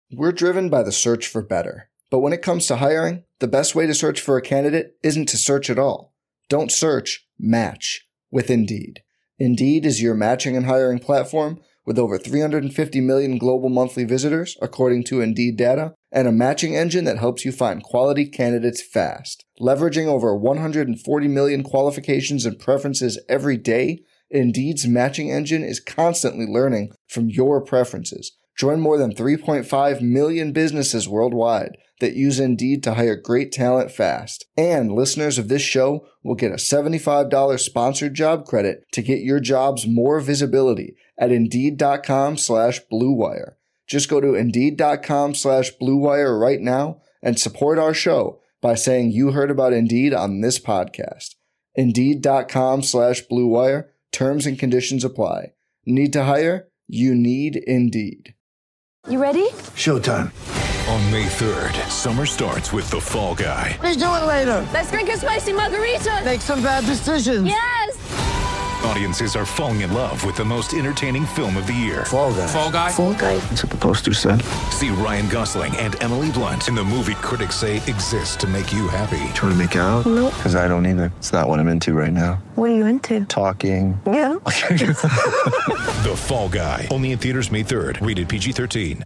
We're driven by the search for better. But when it comes to hiring, the best way to search for a candidate isn't to search at all. Don't search, match with Indeed. Indeed is your matching and hiring platform with over 350 million global monthly visitors, according to Indeed data, and a matching engine that helps you find quality candidates fast. Leveraging over 140 million qualifications and preferences every day, Indeed's matching engine is constantly learning from your preferences. Join more than 3.5 million businesses worldwide that use Indeed to hire great talent fast. And listeners of this show will get a $75 sponsored job credit to get your jobs more visibility at Indeed.com/Blue Wire. Just go to Indeed.com/Blue Wire right now and support our show by saying you heard about Indeed on this podcast. Indeed.com/Blue Wire. Terms and conditions apply. Need to hire? You need Indeed. You ready? Showtime. On May 3rd, summer starts with The Fall Guy. Let's do it later. Let's drink a spicy margarita. Make some bad decisions. Yes! Audiences are falling in love with the most entertaining film of the year. Fall Guy. Fall Guy? Fall Guy. That's what the poster said. See Ryan Gosling and Emily Blunt in the movie critics say exists to make you happy. Trying to make it out? Nope. Because I don't either. It's not what I'm into right now. What are you into? Talking. Yeah. The Fall Guy. Only in theaters May 3rd. Rated PG-13.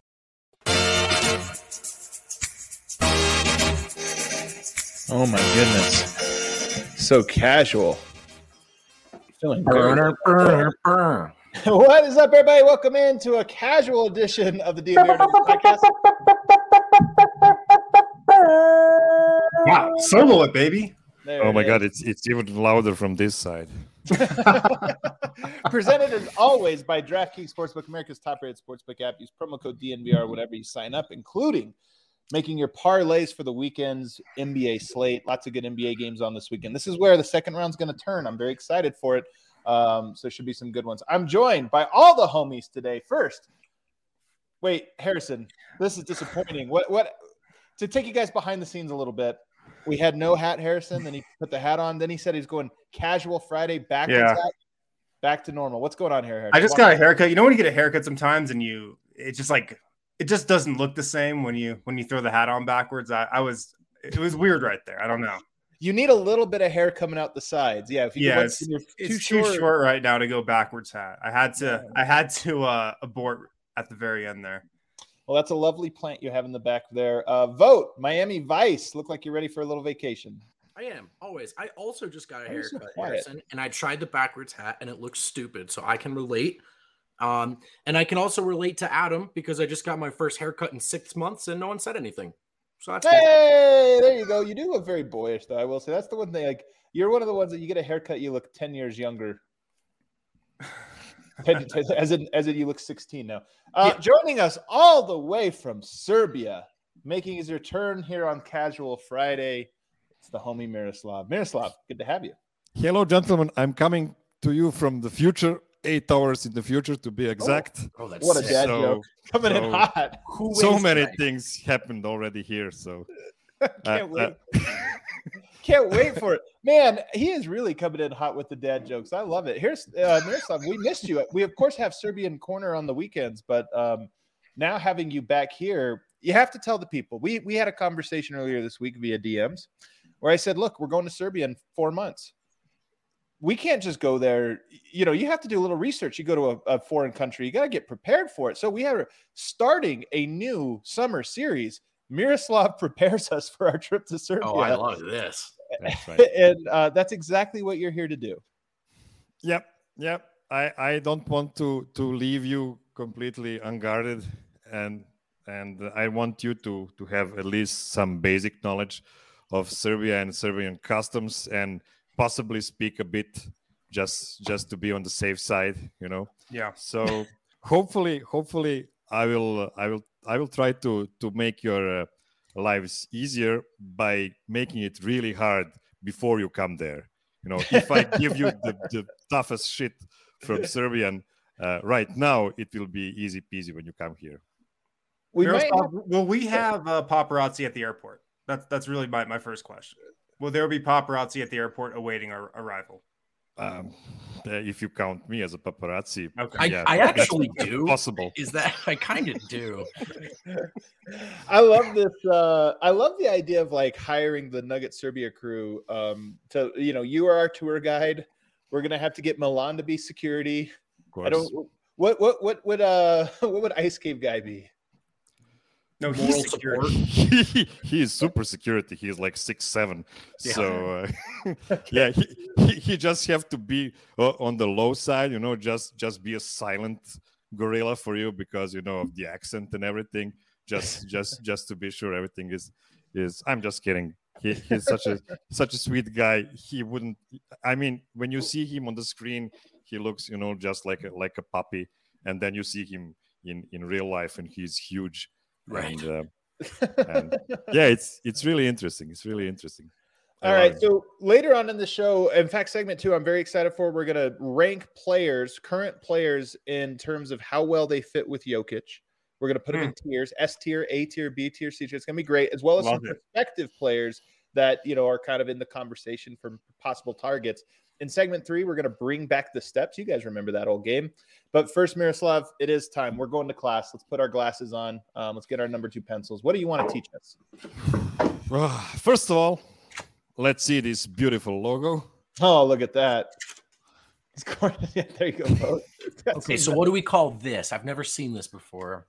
Oh my goodness. So casual. Feeling very What is up, everybody? Welcome into a casual edition of the DNVR podcast. Wow, solo it, baby. There Oh my it God, is. it's even louder from this side. Presented as always by DraftKings Sportsbook, America's top-rated sportsbook app. Use promo code DNVR whenever you sign up, including making your parlays for the weekend's NBA slate. Lots of good NBA games on this weekend. This is where the second round's going to turn. I'm very excited for it. So it should be some good ones. I'm joined by all the homies today. First, wait, Harrison, this is disappointing. What to take you guys behind the scenes a little bit. We had no hat, Harrison. Then he put the hat on. Then he said he's going casual Friday backwards hat, back to normal. What's going on here, Harrison? I just got a haircut. You know when you get a haircut sometimes and it just doesn't look the same when you throw the hat on backwards. It was weird right there. I don't know. You need a little bit of hair coming out the sides. Yeah, if you it's too short right now to go backwards hat. I had to abort at the very end there. Well, that's a lovely plant you have in the back there. Vote Miami Vice. Look like you're ready for a little vacation. I am, always. I also just got a Why are you so haircut, quiet? Harrison, and I tried the backwards hat, and it looks stupid, so I can relate. And I can also relate to Adam because I just got my first haircut in 6 months, and no one said anything. So that's good. Hey, there you go. You do look very boyish, though. I will say that's the one thing. Like you're one of the ones that you get a haircut, you look 10 years younger. as in you look 16 now. Joining us all the way from Serbia, making his return here on Casual Friday, it's the homie Miroslav. Miroslav, good to have you. Hello, gentlemen. I'm coming to you from the future, 8 hours in the future to be exact. Oh, that's What a sick. dad joke. Coming in hot. So many things happened already here. So Can't wait. Can't wait for it. Man, he is really coming in hot with the dad jokes. I love it. Here's Miroslav, we missed you. We, of course, have Serbian Corner on the weekends, but now having you back here, you have to tell the people. We had a conversation earlier this week via DMs where I said, look, we're going to Serbia in 4 months. We can't just go there. You know, you have to do a little research. You go to a foreign country, you got to get prepared for it. So we are starting a new summer series. Miroslav prepares us for our trip to Serbia. Oh, I love this. that's right. And that's exactly what you're here to do. Yep. I don't want to leave you completely unguarded, and I want you to have at least some basic knowledge of Serbia and Serbian customs, and possibly speak a bit just to be on the safe side, you know. Yeah. So hopefully I will try to make your lives easier by making it really hard before you come there. You know, if I give you the toughest shit from Serbian right now, it will be easy peasy when you come here. Will we have paparazzi at the airport? That's really my first question. Will there be paparazzi at the airport awaiting our arrival? If you count me as a paparazzi, Okay. I actually do. Possible. Is that I kind of do. I love this. I love the idea of like hiring the Nugget Serbia crew. To you are our tour guide. We're gonna have to get Milan to be security. Of course. I don't. What would Ice Cave guy be? No, Moral he's secure. support. He is super security. He's like 6'7". Yeah. So yeah, he just have to be on the low side, just be a silent gorilla for you because of the accent and everything. Just to be sure everything is. I'm just kidding. He's such a sweet guy. He wouldn't. I mean, when you see him on the screen, he looks just like a puppy, and then you see him in real life, and he's huge. Right. And yeah, it's really interesting. It's really interesting. All right. So later on in the show, in fact, segment 2, I'm very excited for. We're going to rank current players in terms of how well they fit with Jokic. We're going to put them in tiers: S tier, A tier, B tier, C tier. It's going to be great, as well as some prospective players that are kind of in the conversation for possible targets. In segment 3, we're going to bring back the steps. You guys remember that old game. But first, Miroslav, it is time. We're going to class. Let's put our glasses on. Let's get our number 2 pencils. What do you want to teach us? First of all, let's see this beautiful logo. Oh, look at that. Yeah, there you go, Bo. Okay, so what do we call this? I've never seen this before.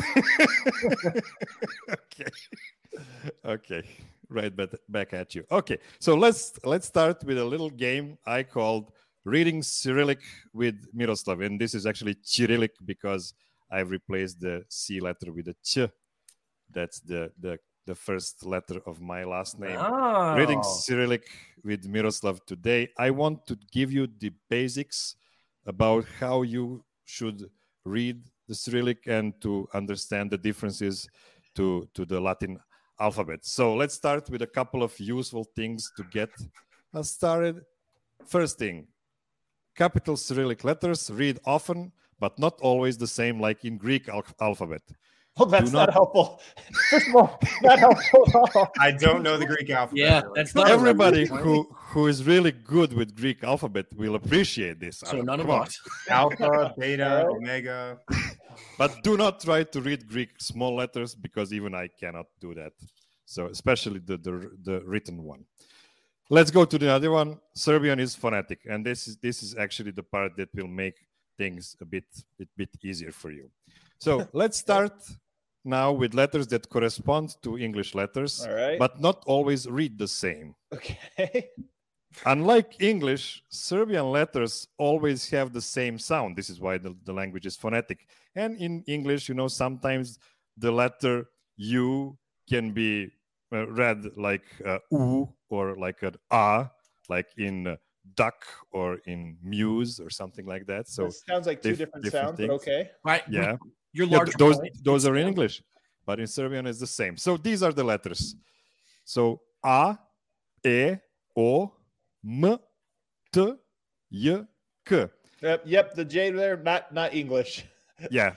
Okay. Right back at you. Okay, so let's start with a little game I called Reading Cyrillic with Miroslav, and this is actually Cyrillic because I've replaced the C letter with a Ch. That's the first letter of my last name. Oh. Reading Cyrillic with Miroslav today. I want to give you the basics about how you should read the Cyrillic and to understand the differences to the Latin alphabet. So let's start with a couple of useful things to get us started. First thing, capital Cyrillic letters read often, but not always the same like in Greek alphabet. Oh, that's not helpful. First of all, not helpful. I don't know the Greek alphabet. Yeah, that's not everybody who is really good with Greek alphabet will appreciate this. So none of us. Alpha, beta, omega. But do not try to read Greek small letters because even I cannot do that. So especially the written one. Let's go to the other one. Serbian is phonetic, and this is actually the part that will make things a bit easier for you. So let's start now with letters that correspond to English letters, all right, but not always read the same. Okay. Unlike English, Serbian letters always have the same sound. This is why the language is phonetic. And in English, sometimes the letter U can be read like U or like an A, like in duck or in muse or something like that. So it sounds like two different sounds, things. but okay. Right. Yeah. Your larger those are in English, but in Serbian it's the same. So these are the letters. So A, E, O, M, T, J, K. Yep, the J there, not English. Yeah.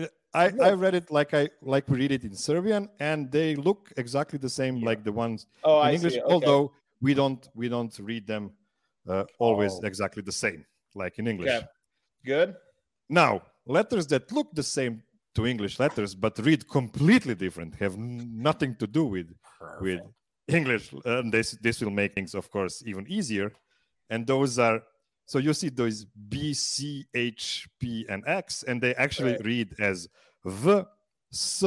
I read it like we read it in Serbian, and they look exactly the same like the ones in English. Okay. Although we don't read them always exactly the same like in English. Okay. Good. Now, letters that look the same to English letters but read completely different, have nothing to do with English, and this will make things, of course, even easier. And those are, so you see those B, C, H, P, and X, and they actually read as V, S,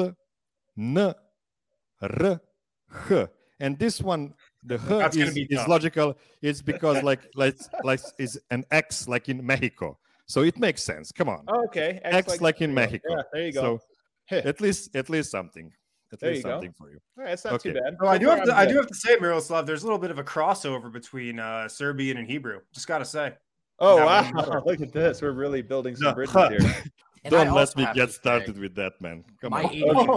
N, R, H. And this one, the H is logical. It's because like is an X like in Mexico. So it makes sense. Come on. Oh, okay. X like in Mexico. Yeah, there you go. So at least something. At least something for you. All right, it's not too bad. Oh, I do have to say, Miroslav, there's a little bit of a crossover between Serbian and Hebrew. Just got to say. Oh, wow. Look at this. We're really building some bridges here. Don't let me get started with that, man. Come on.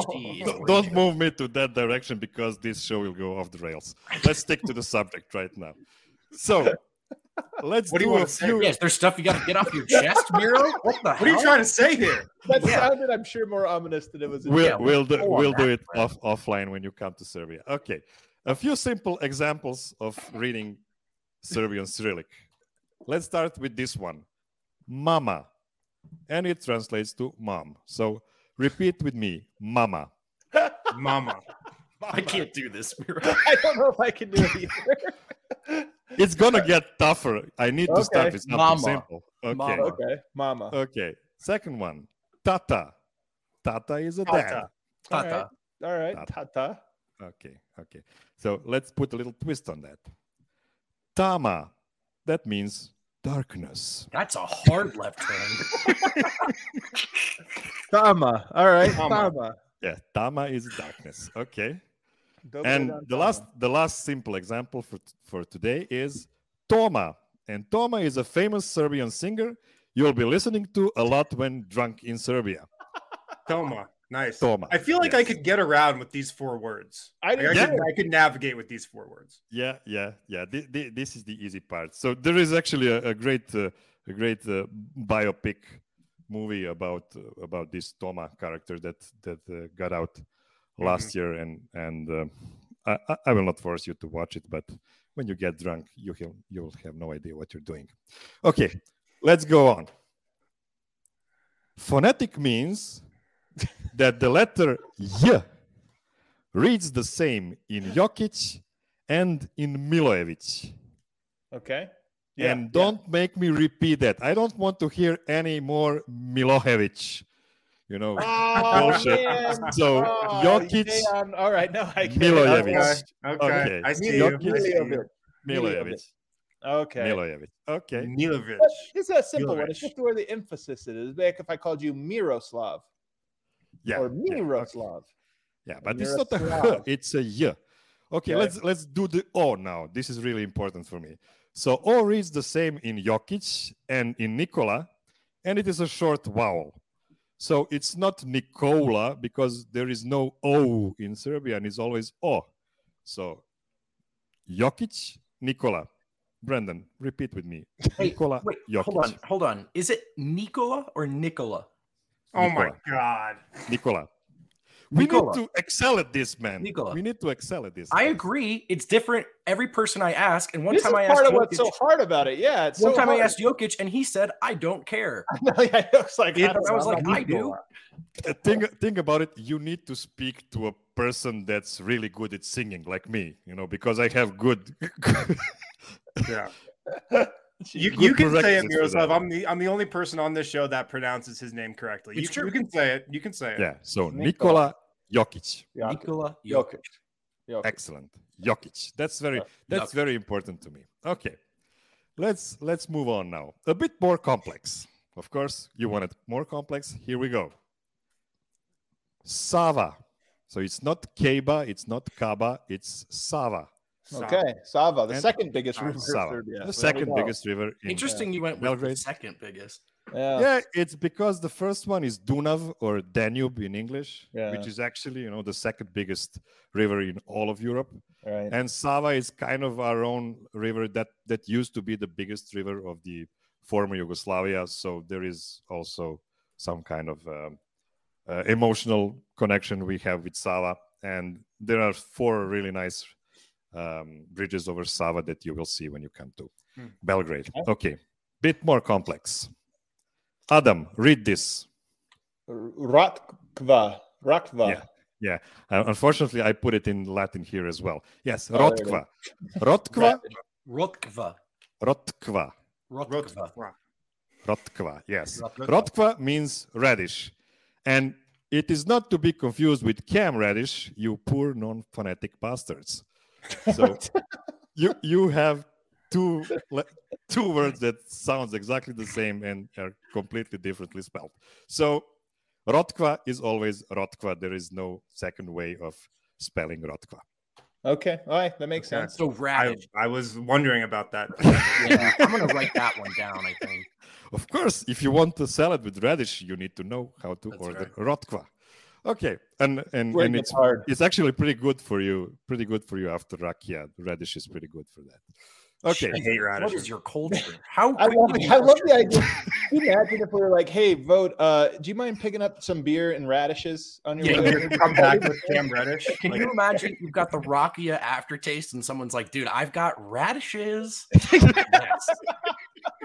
Don't move me to that direction because this show will go off the rails. Let's stick to the subject right now. So let's do a few. Yes, there's stuff you got to get off your chest, Miro. What the hell? What are you trying to say here? That sounded, I'm sure, more ominous than it was. We'll do it offline when you come to Serbia. Okay, a few simple examples of reading Serbian Cyrillic. let's start with this one. Mama. And it translates to mom. So repeat with me. Mama. Mama. I can't do this. I don't know if I can do it either. It's going to get tougher. I need to start with something Mama. simple. Okay. Mama. Okay, mama. Okay. Second one. Tata. Tata is a dad. Tata. All right, Tata. tata. Okay. So let's put a little twist on that. Tama. That means darkness. That's a hard left turn. Tama. All right, Tama. tama. Yeah, Tama is darkness. Okay. Don't And go down the last simple example for today is Toma. And Toma is a famous Serbian singer you'll be listening to a lot when drunk in Serbia. Toma. Nice. Toma. I feel like I Yes. could get around with these 4 words. I do too. I could navigate with these 4 words. Yeah. This is the easy part. So there is actually a great biopic movie about this Toma character that got out last year, and I will not force you to watch it, but when you get drunk, you'll have no idea what you're doing. Okay, let's go on. Phonetic means that the letter Y reads the same in Jokic and in Milojevic. Okay. And don't make me repeat that. I don't want to hear any more Milojevic, bullshit. Man. So, Jokic, Dejan, all right, no, I get it. Milojevic. Okay. I see Jokic, you. I see you. Milojevic. Milojevic. Okay. Milojevic. Okay. Milojevic. But it's a simple one. It's Milojevic. just where the emphasis is. Like if I called you Miroslav Yeah. or yeah, okay. Miroslav. Yeah, but it's not a Miroslav. H, it's a Y. Okay, Okay. let's do the O now. This is really important for me. So O reads the same in Jokic and in Nikola, and it is a short vowel. So it's not Nikola because there is no O in Serbian, it's always O. So Jokic, Nikola. Brendan, repeat with me. Hey, Nikola, wait, Jokic. hold on. Is it Nikola or Nicola? Oh my Nikola. God. Nikola. We Nicola. need to excel at this, man. Nikola. We need to excel at this. I agree. It's different every person I ask. And one This time is I asked part of what's Jokic, so hard about it. Yeah, it's one so time I hard. asked Jokic, and he said, "I don't care." No, yeah, it was like, I was like, I do. Think about it. You need to speak to a person that's really good at singing, like me, because I have good. Yeah. You Good can say it, prerequisites for Miroslav. that. I'm the only person on this show that pronounces his name correctly. It's true. You can say it. You can say it. Yeah. So Nikola Jokic. Nikola Jokic. Jokic. Excellent. Jokic. That's very important to me. Okay. Let's move on now. A bit more complex. Of course, you want it more complex. Here we go. Sava. So it's not Keba, it's not Kaba, it's Sava. Okay, Sava, the And- second biggest river in Sava, Serbia. the There second we go. biggest river in Interesting. You went with Belgrade. the second biggest. Yeah. Yeah, it's because the first one is Dunav or Danube in English, Yeah. which is actually, the second biggest river in all of Europe. Right. And Sava is kind of our own river that used to be the biggest river of the former Yugoslavia. So there is also some kind of emotional connection we have with Sava. And there are 4 really nice bridges over Sava that you will see when you come to Belgrade. Okay, bit more complex. Adam, read this. Ratkva. Yeah. Unfortunately, I put it in Latin here as well. Yes, Oh, there it Rotkva. Rotkva. Rotkva. Rotkva. Rotkva. Rotkva. Yes. Rotkva. Rotkva means radish, and it is not to be confused with cam radish. You poor non-phonetic bastards. So you have two words that sounds exactly the same and are completely differently spelled. So Rotkva is always Rotkva. There is no second way of spelling Rotkva. Okay, all right, that makes sense. So radish. I was wondering about that. Yeah, I'm gonna write that one down. I think. Of course, if you want a salad with radish, you need to know how to That's order right. Rotkva. Okay, and Wait, it's it's hard. it's actually pretty good for you. Pretty good for you after rakia. Radish is pretty good for that. Okay, I hate What radish. is your culture? How? I love, quickly I do you love the trust idea. Can you imagine if we were like, "Hey, vote. Do you mind picking up some beer and radishes on your Yeah, way?" You're gonna come back with Cam Reddish. Can you imagine you've got the rakia aftertaste and someone's like, dude, I've got radishes. Yes.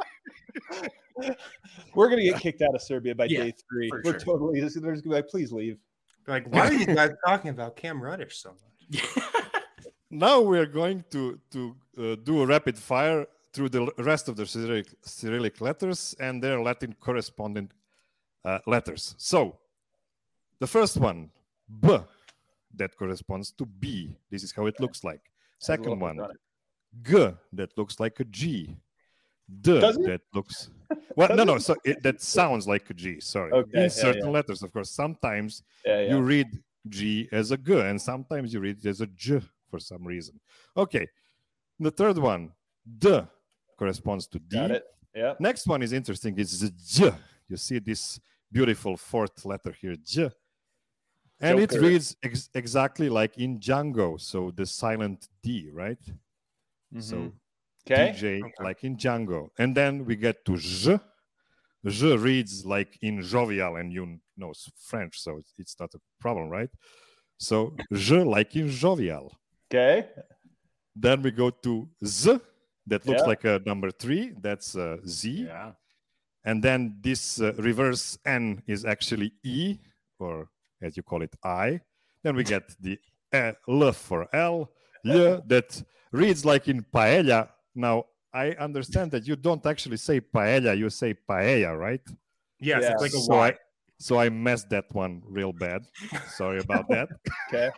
We're gonna get kicked out of Serbia by Yeah, day 3. for We're sure. totally. There's gonna be like, please leave. Like, why are you guys talking about Cam Reddish so much? Now we're going to do a rapid fire through the rest of the Cyrillic letters and their Latin corresponding letters. So the first one, B, that corresponds to B. This is how it looks like. Second one, G, that looks like a G. D, Does it? that looks... Well, no. So that sounds like a G, sorry. Okay, In certain letters, of course. Sometimes you read G as a G, and sometimes you read it as a J for some reason. Okay. The third one, D, corresponds to D. Got it. Yeah. Next one is interesting. It's the J. You see this beautiful fourth letter here, J. And Joker. it reads exactly like in Django. So the silent D, right? So Okay. DJ, like in Django. And then we get to J. J reads like in jovial, and you know French, so it's not a problem, right? So J like in jovial. Okay. Then we go to Z. That looks Yeah. like a number 3. That's Z. Yeah. And then this reverse N is actually E, or as you call it, I. Then we get the L for L. Yeah, that reads like in paella. Now, I understand that you don't actually say paella, you say paella, right? Yes, Yeah. it's like a So Y. So I messed that one real bad. Sorry about that. Okay.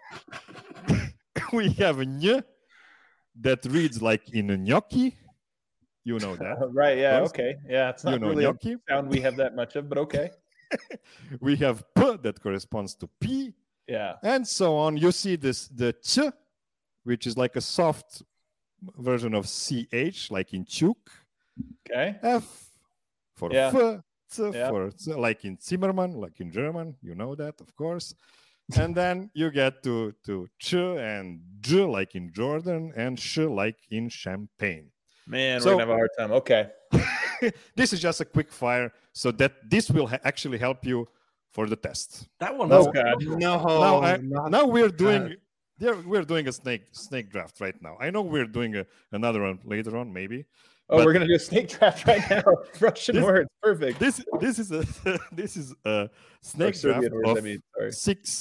We have a N that reads like in a gnocchi. You know that. Right. Yeah. Course. Okay. Yeah. It's not You know really gnocchi. a sound we have that much of, but okay. We have P that corresponds to P, Yeah. and so on. You see the Ch, which is like a soft version of CH, like in Chuk. Okay. F for Yeah. F, C Yeah. for C, like in Zimmermann, like in German. You know that, of course. And then you get to Ch and J, like in Jordan, and Sh, like in Champagne. Man, So- we're gonna have a hard time. Okay. This is just a quick fire, so that this will actually help you for the test. That one Oh was God. Now we're doing we're doing a snake draft right now. I know we're doing another one later on, maybe. Oh, But- we're gonna do a snake draft right now. Russian This- words. Perfect. This is a this is a Or snake draft Serbian words, of I mean, sorry.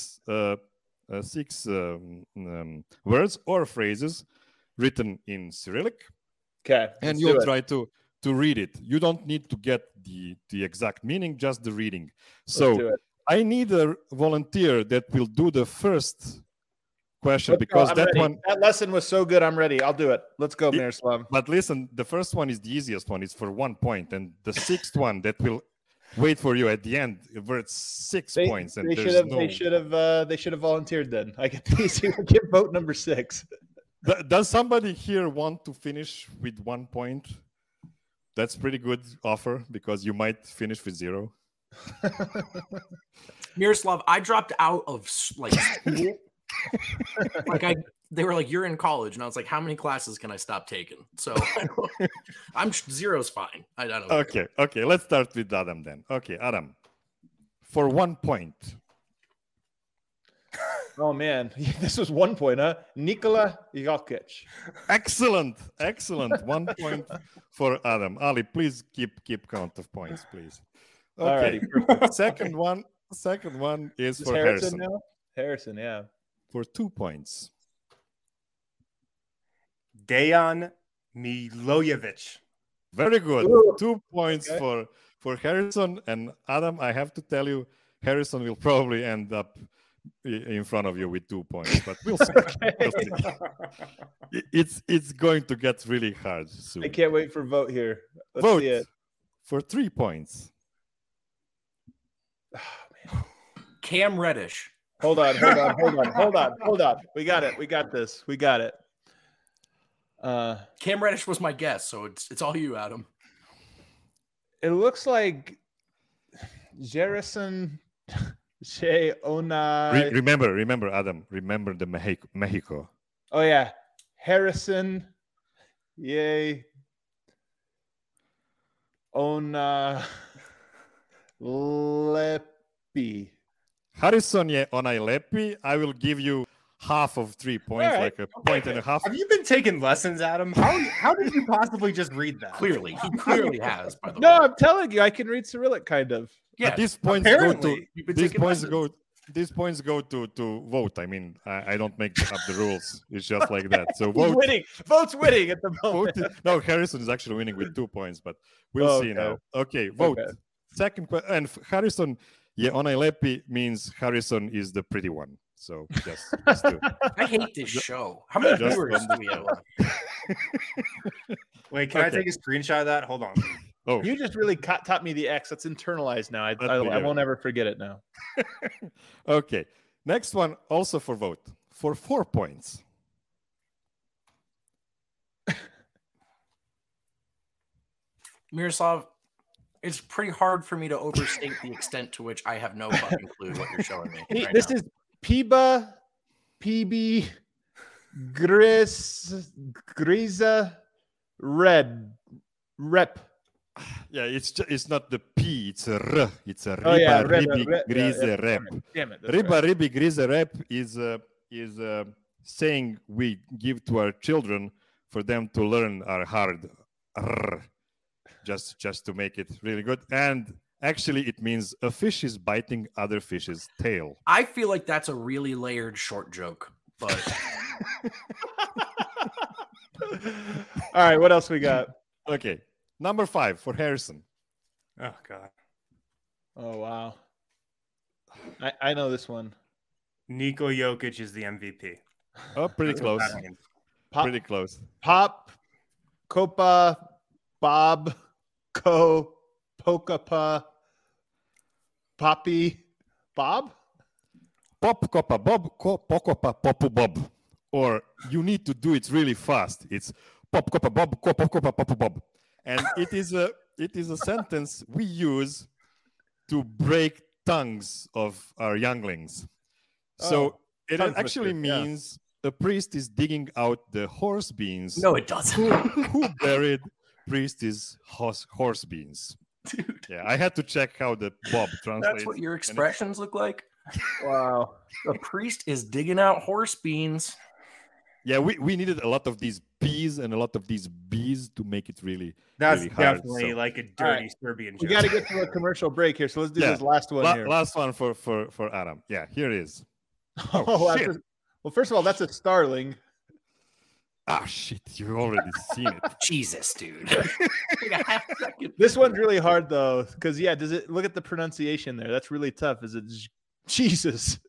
six words or phrases written in Cyrillic, Okay. and let's you'll do it. try to read it. You don't need to get the exact meaning, just the reading. Let's do So it. I need a volunteer that will do the first question, Let's go. because I'm that ready. one. That lesson was so good. I'm ready. I'll do it. Let's go, Yeah. Miroslav. But listen, the first one is the easiest one. It's for 1 point, and the sixth one that will wait for you at the end, where it's 6 points, and They there's should have. no. They should have volunteered. Then I get to get vote number 6. Does somebody here want to finish with 1 point? That's pretty good offer, because you might finish with 0. Miroslav, I dropped out of like school. They were like, "You're in college," and I was like, "How many classes can I stop taking?" So I'm 0's fine. I don't know. Okay. Let's start with Adam then. Okay, Adam, for 1 point. Oh man, this was 1 point, huh? Nikola Jokic. Excellent. 1 point for Adam. Ali, please keep count of points, please. Okay. Alrighty. Second one is Is for Harrison Harrison now? Harrison, yeah. for 2 points. Dejan Milojevic. Very good. Ooh. 2 points Okay. for Harrison, and Adam. I have to tell you, Harrison will probably end up in front of you with 2 points, but we'll see. We'll see. It's going to get really hard soon. I can't wait for vote here. Let's Vote see it. for 3 points. Cam Reddish. Hold on. We got it. We got this. We got it. Cam Reddish was my guess, so it's all you, Adam. It looks like Jerison Shea Ona. Remember, Adam. Remember the Mexico. Oh yeah, Harrison. Yay. Ona Lepi. Harrison je onaj lepi. I will give you half of 3 points, All right. like a point and a half. Have you been taking lessons, Adam? How did you possibly just read that? Clearly, he clearly has. By the No, way, I'm telling you, I can read Cyrillic kind of. yeah. These points apparently, you've been these taking points lessons. go. These points go to vote. I mean, I don't make up the rules. It's just like that. So He's vote. winning. Vote's winning at the moment. Vote. No, Harrison is actually winning with 2 points, but we'll see Okay. now. Okay, vote. Okay. Second question. And Harrison, Ona Lepi means Harrison is the pretty one. So just do. I hate this show. How many Just viewers one. do we have? Wait, can I Okay. take a screenshot of that? Hold on. Oh, You just really taught me the X. That's internalized now. That's I weird. won't ever forget it now. okay. Next one also for vote for 4 points. Miroslav, it's pretty hard for me to overstate the extent to which I have no fucking clue what you're showing me. right This now. is PB, Grisa, Rep. Yeah, it's not the P, it's a R. It's a Oh, yeah, riba rep, ribi rep, yeah, grise yeah. rep. Damn it. that's Riba right. ribi grise rep is saying we give to our children for them to learn our hard R, just to make it really good. And actually, it means a fish is biting other fish's tail. I feel like that's a really layered short joke, but All right, what else we got? Okay, number 5 for Harrison. Oh god. Oh, wow. I know this one. Niko Jokic is the MVP. Oh, pretty That's what close. that means. Pretty close. Pop, Copa, Bob, Co, Pokapa, Poppy, Bob? Pop copa bob, pocopa popu bob. Or you need to do it really fast. It's pop copa bob, pop copa popu bob. And it is a sentence we use to break tongues of our younglings. So it tongue actually twister, yeah. means a priest is digging out the horse beans. no, it doesn't. Who buried priest is horse beans. Dude, Yeah, I had to check how the bob translates. that's what your expressions look like. Wow. A priest is digging out horse beans. Yeah, we needed a lot of these P's and a lot of these B's to make it really. That's really hard, definitely so- like a dirty All right. Serbian We joke. got to get to a commercial break here, so let's do Yeah. this last one here. Last one for Adam. Yeah, here it is. Oh, shit. well, first of all, that's a starling. Ah, shit! You already seen it. Jesus, dude. Like a half second. This one's really hard though, because does it look at the pronunciation there? That's really tough. Is it Jesus?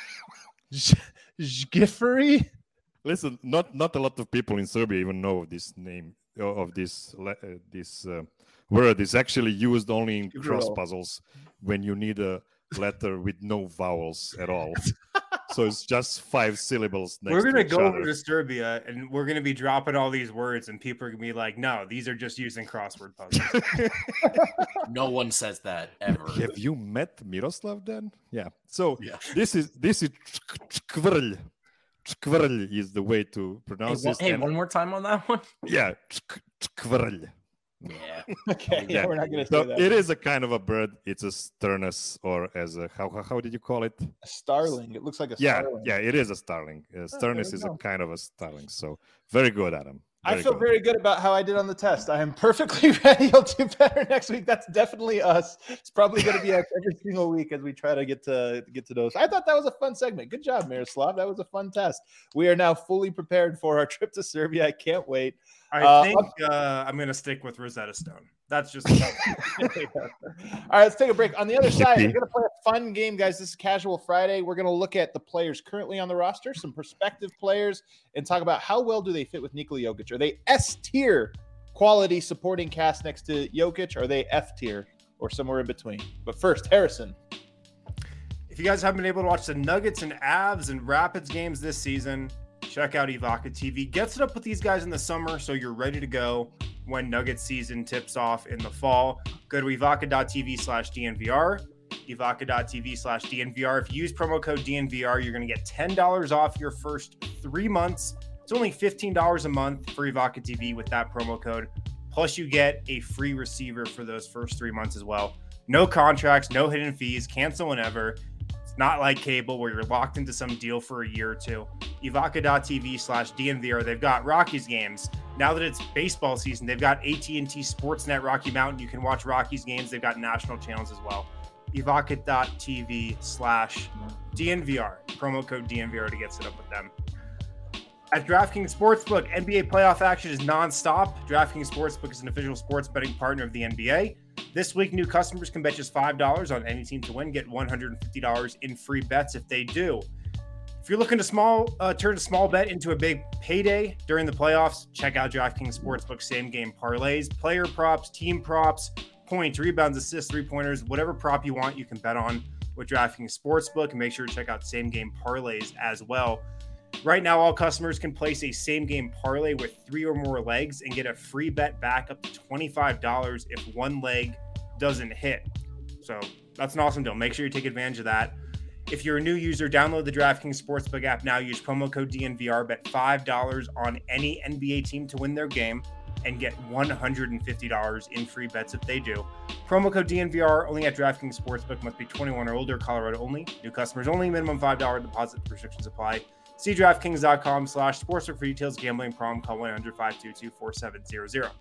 Zgiffery? Listen, not a lot of people in Serbia even know this name of this word. Is actually used only in cross Zgifero. puzzles when you need a letter with no vowels at all. So it's just 5 syllables. Next We're to gonna each go other. over to Serbia and we're gonna be dropping all these words, and people are gonna be like, "No, these are just used in crossword puzzles." No one says that ever. Have you met Miroslav then? Yeah. So Yeah. this is Čkvrlj. Čkvrlj is the way to pronounce this. Hey, and- one more time on that one. yeah, Čkvrlj. Yeah. Okay, Yeah. we're not going to So say that. it is a kind of a bird. It's a sternus, or as a how did you call it? A starling. It looks like a Yeah, starling. yeah, it is a starling. Sternus we is a go. kind of a starling. So very good, Adam. I feel very good about how I did on the test. I am perfectly ready. I'll do better next week. That's definitely us. It's probably going to be us every single week as we try to get to those. I thought that was a fun segment. Good job, Miroslav. That was a fun test. We are now fully prepared for our trip to Serbia. I can't wait. I think I'm gonna stick with Rosetta Stone. That's just All right, let's take a break. On the other side, we're going to play a fun game, guys. This is Casual Friday. We're going to look at the players currently on the roster, some prospective players, and talk about how well do they fit with Nikola Jokic. Are they S-tier quality supporting cast next to Jokic? Or are they F-tier or somewhere in between? But first, Harrison. If you guys haven't been able to watch the Nuggets and Avs and Rapids games this season, check out Evoca TV. Gets it up with these guys in the summer, so you're ready to go when Nuggets season tips off in the fall. Go to evoca.tv/DNVR, evoca.tv/DNVR. If you use promo code DNVR, you're going to get $10 off your first 3 months. It's only $15 a month for Evoca TV with that promo code. Plus, you get a free receiver for those first 3 months as well. No contracts, no hidden fees, cancel whenever. It's not like cable where you're locked into some deal for a year or two. Evoca.tv/DNVR. They've got Rockies games. Now that it's baseball season, they've got AT&T Sportsnet Rocky Mountain. You can watch Rockies games. They've got national channels as well. Evoca.tv/DNVR. Promo code DNVR to get set up with them. At DraftKings Sportsbook, NBA playoff action is nonstop. DraftKings Sportsbook is an official sports betting partner of the NBA. This week, new customers can bet just $5 on any team to win, get $150 in free bets if they do. If you're looking to turn a small bet into a big payday during the playoffs, check out DraftKings Sportsbook same-game parlays, player props, team props, points, rebounds, assists, three-pointers, whatever prop you want, you can bet on with DraftKings Sportsbook. And make sure to check out same-game parlays as well. Right now, all customers can place a same-game parlay with 3 or more legs and get a free bet back up to $25 if one leg doesn't hit. So that's an awesome deal. Make sure you take advantage of that. If you're a new user, download the DraftKings Sportsbook app now. Use promo code DNVR. Bet $5 on any NBA team to win their game and get $150 in free bets if they do. Promo code DNVR only at DraftKings Sportsbook. Must be 21 or older. Colorado only. New customers only. Minimum $5 deposit. Restrictions apply. See DraftKings.com/sportsbook for details. Gambling problem. Call 1-800-522-4700.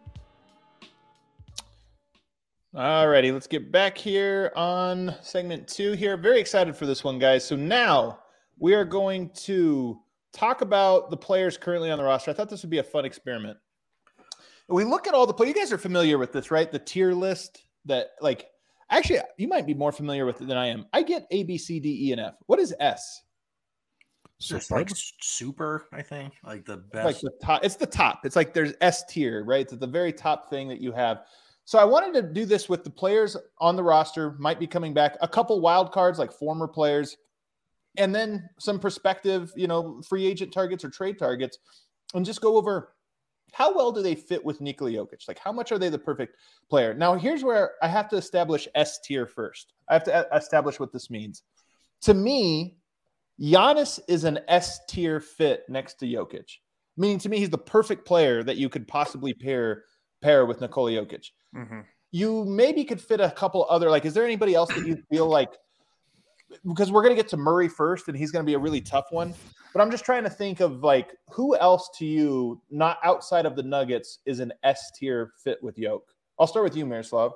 All righty, let's get back here on segment 2 here. Very excited for this one, guys. So now we are going to talk about the players currently on the roster. I thought this would be a fun experiment. We look at all the players. You guys are familiar with this, right? The tier list that, like, actually, you might be more familiar with it than I am. I get A, B, C, D, E, and F. What is S? Just like super, I think, like the best. Like the top. It's the top. It's like there's S tier, right? It's at the very top thing that you have. So I wanted to do this with the players on the roster, might be coming back, a couple wild cards like former players, and then some prospective, free agent targets or trade targets, and just go over how well do they fit with Nikola Jokic? Like, how much are they the perfect player? Now, here's where I have to establish S tier first. I have to establish what this means. To me, Giannis is an S tier fit next to Jokic, meaning to me he's the perfect player that you could possibly pair with Nikola Jokic. Mm-hmm. You maybe could fit a couple other, like, is there anybody else that you feel like, because we're going to get to Murray first and he's going to be a really tough one, but I'm just trying to think of, like, who else to you, not outside of the Nuggets, is an S tier fit with Jokic? I'll start with you, Miroslav.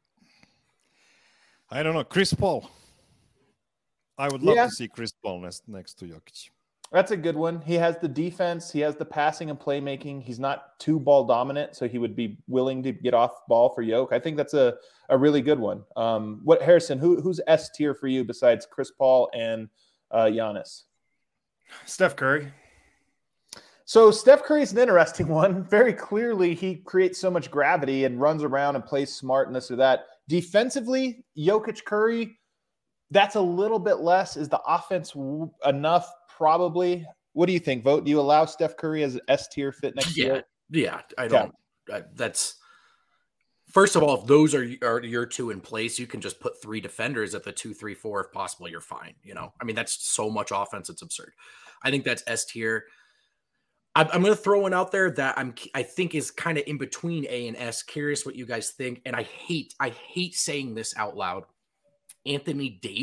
I don't know. Chris Paul. I would love to see Chris Paul next to Jokic. That's a good one. He has the defense. He has the passing and playmaking. He's not too ball dominant, so he would be willing to get off ball for Jokic. I think that's a really good one. Harrison, who's S tier for you besides Chris Paul and Giannis? Steph Curry. So Steph Curry is an interesting one. Very clearly, he creates so much gravity and runs around and plays smart and this or that. Defensively, Jokic, Curry, that's a little bit less. Is the offense enough? Probably. What do you think, Vote? Do you allow Steph Curry as an S tier fit next year? Yeah, I don't. That's first of all, if those are your two in place, you can just put 3 defenders at the 2, 3, 4 if possible. You're fine. I mean, that's so much offense, it's absurd. I think that's S tier. I'm going to throw one out there that I think is kind of in between A and S. Curious what you guys think, and I hate saying this out loud. Anthony Davis? ?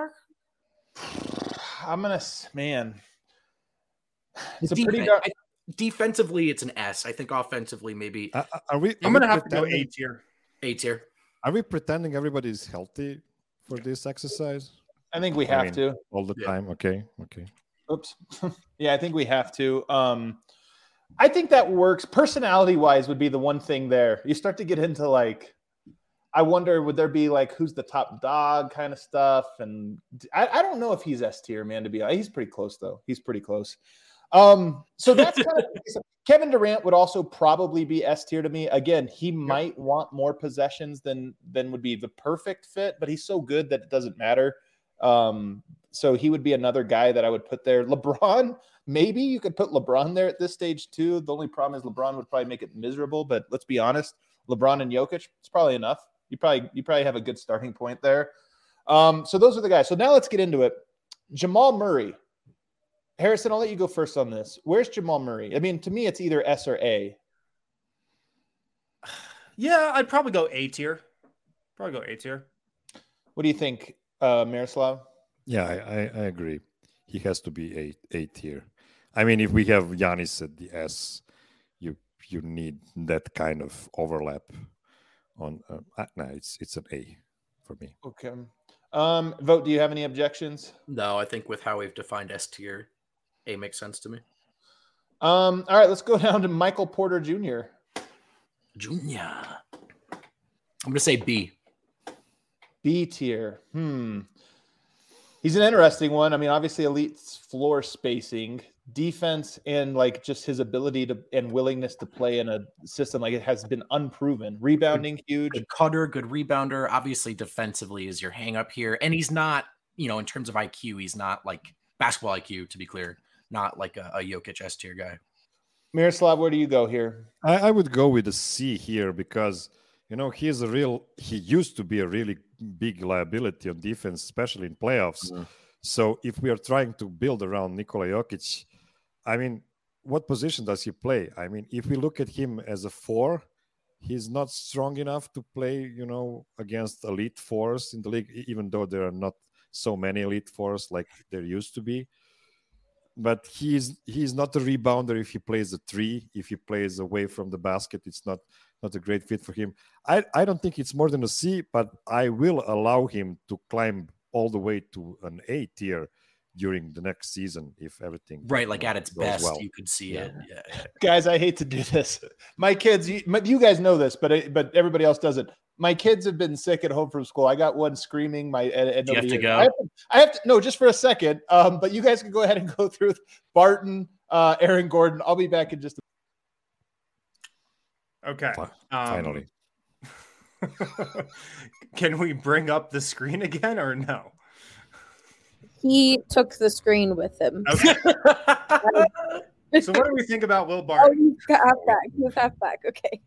I'm gonna, man. It's defensively, it's an S. I think offensively, maybe. I'm gonna have to go A tier. A tier. Are we pretending everybody's healthy for this exercise? I think we have to all the time. Okay. Oops. Yeah, I think we have to. I think that works. Personality-wise, would be the one thing there. You start to get into, like, I wonder, would there be, like, who's the top dog kind of stuff? And I don't know if he's S tier, man, to be honest. He's pretty close, though. He's pretty close. So that's kind of Kevin Durant would also probably be S tier to me. Again, he might want more possessions than would be the perfect fit, but he's so good that it doesn't matter. So he would be another guy that I would put there. LeBron, maybe you could put LeBron there at this stage too. The only problem is LeBron would probably make it miserable, but let's be honest, LeBron and Jokic, it's probably enough. You probably have a good starting point there. So those are the guys. So now let's get into it. Jamal Murray. Harrison, I'll let you go first on this. Where's Jamal Murray? I mean, to me, it's either S or A. Yeah, I'd probably go A tier. What do you think, Miroslav? Yeah, I agree. He has to be A tier. I mean, if we have Giannis at the S, you need that kind of overlap. On no, it's an A for me. Okay. Vote. Do you have any objections? No, I think with how we've defined S tier, A makes sense to me. All right, let's go down to Michael Porter Jr. Junior. I'm gonna say B. B tier. He's an interesting one. I mean, obviously, elite floor spacing, defense, and like just his ability to and willingness to play in a system like it has been unproven. Rebounding, huge. Good cutter, good rebounder. Obviously, defensively is your hang up here, and he's not, in terms of IQ, he's not like basketball IQ. To be clear, not like a Jokic S tier guy. Miroslav, where do you go here? I would go with a C here because he used to be a really big liability on defense, especially in playoffs. Mm-hmm. So if we are trying to build around Nikola Jokic, I mean, what position does he play? I mean, if we look at him as a 4, he's not strong enough to play, against elite 4s in the league, even though there are not so many elite 4s like there used to be. But he's not a rebounder if he plays a 3. If he plays away from the basket, it's not a great fit for him. I don't think it's more than a C, but I will allow him to climb all the way to an A tier during the next season if everything right, like at its best, well. You could see it. Yeah. Guys, I hate to do this. My kids, you guys know this, but everybody else doesn't. My kids have been sick at home from school. I got one screaming. You have to go. I have to no, just for a second. But you guys can go ahead and go through Barton, Aaron Gordon. I'll be back in just a Okay. Finally. Can we bring up the screen again or no? He took the screen with him. Okay. So what do we think about Will Barton? He's half back. Okay.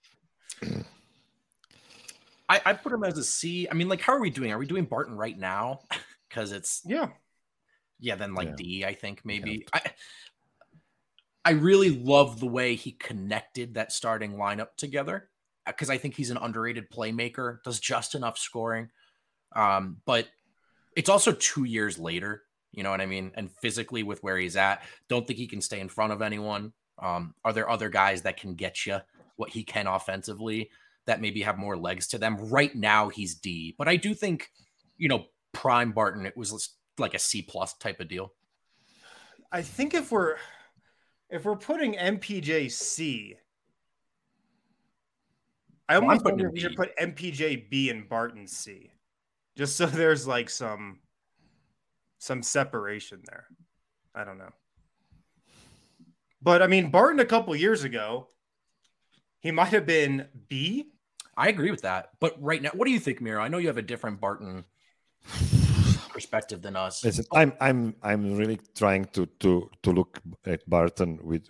I put him as a C. I mean, like, how are we doing? Are we doing Barton right now? Because it's then like D, I think maybe. Yeah. I really love the way he connected that starting lineup together because I think he's an underrated playmaker, does just enough scoring. But it's also 2 years later, you know what I mean? And physically with where he's at, don't think he can stay in front of anyone. Are there other guys that can get you what he can offensively that maybe have more legs to them? Right now he's D, but I do think, prime Barton, it was like a C+ type of deal. I think if we're putting MPJ C, I almost wonder if we should put MPJ B and Barton C, just so there's like some separation there. I don't know. But I mean, Barton a couple years ago, he might have been B. I agree with that. But right now, what do you think, Miro? I know you have a different Barton perspective than us. Listen, I'm really trying to look at Barton with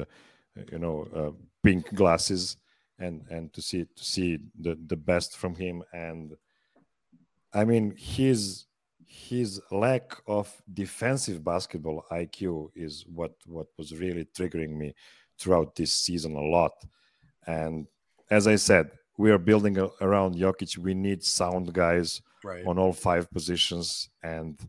pink glasses and to see the best from him. And I mean, his lack of defensive basketball IQ is what was really triggering me throughout this season a lot. And as I said, we are building around Jokic. We need sound guys on all 5 positions. And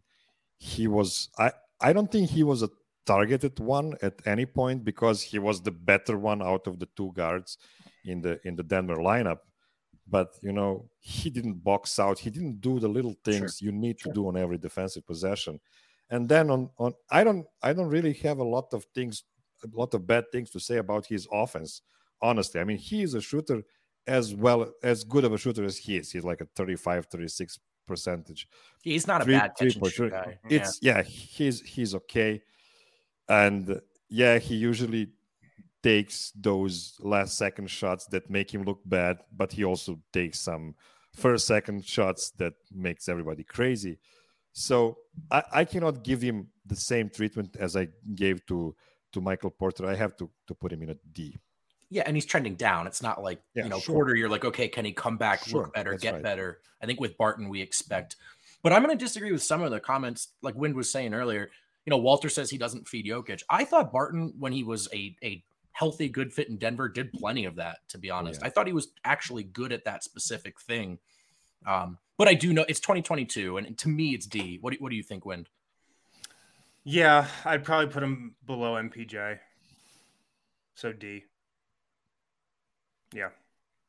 I don't think he was a targeted one at any point because he was the better one out of the 2 guards in the Denver lineup. But, he didn't box out. He didn't do the little things you need to do on every defensive possession. And then on I don't really have a lot of bad things to say about his offense. Honestly, I mean, he is a shooter as good of a shooter as he is. He's like a 35-36%. He's not a bad catch and shoot guy. He's okay. And he usually takes those last second shots that make him look bad, but he also takes some first second shots that makes everybody crazy. So I cannot give him the same treatment as I gave to Michael Porter. I have to put him in a D. Yeah, and he's trending down. It's not like, Porter, you're like, okay, can he come back, look better, get better? I think with Barton, we expect. But I'm going to disagree with some of the comments, like Wind was saying earlier. Walter says he doesn't feed Jokic. I thought Barton, when he was a healthy, good fit in Denver, did plenty of that, to be honest. I thought he was actually good at that specific thing. But I do know it's 2022, and to me, it's D. What do you think, Wind? Yeah, I'd probably put him below MPJ. So D. Yeah.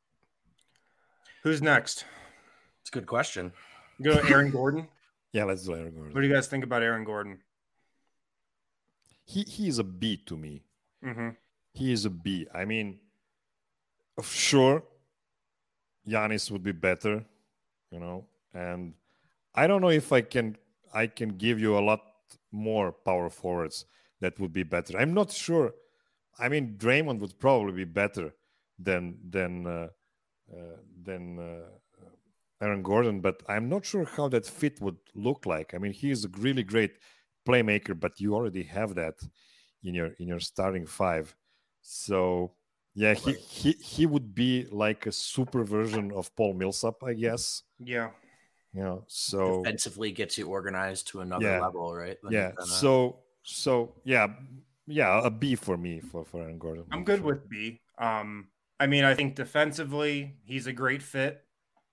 Who's next? It's a good question. Go to Aaron Gordon. Yeah, let's do Aaron Gordon. What do you guys think about Aaron Gordon? He is a B to me. Mm-hmm. He is a B. I mean, sure, Giannis would be better, and I don't know if I can give you a lot more power forwards that would be better. I'm not sure. I mean, Draymond would probably be better than Aaron Gordon, but I'm not sure how that fit would look like. I mean, he is a really great playmaker, but you already have that in your starting five. So yeah, he would be like a super version of Paul Millsap, I guess. Yeah. So defensively gets you organized to another level, right? So a B for me for Aaron Gordon. I'm good with B. I mean, I think defensively he's a great fit.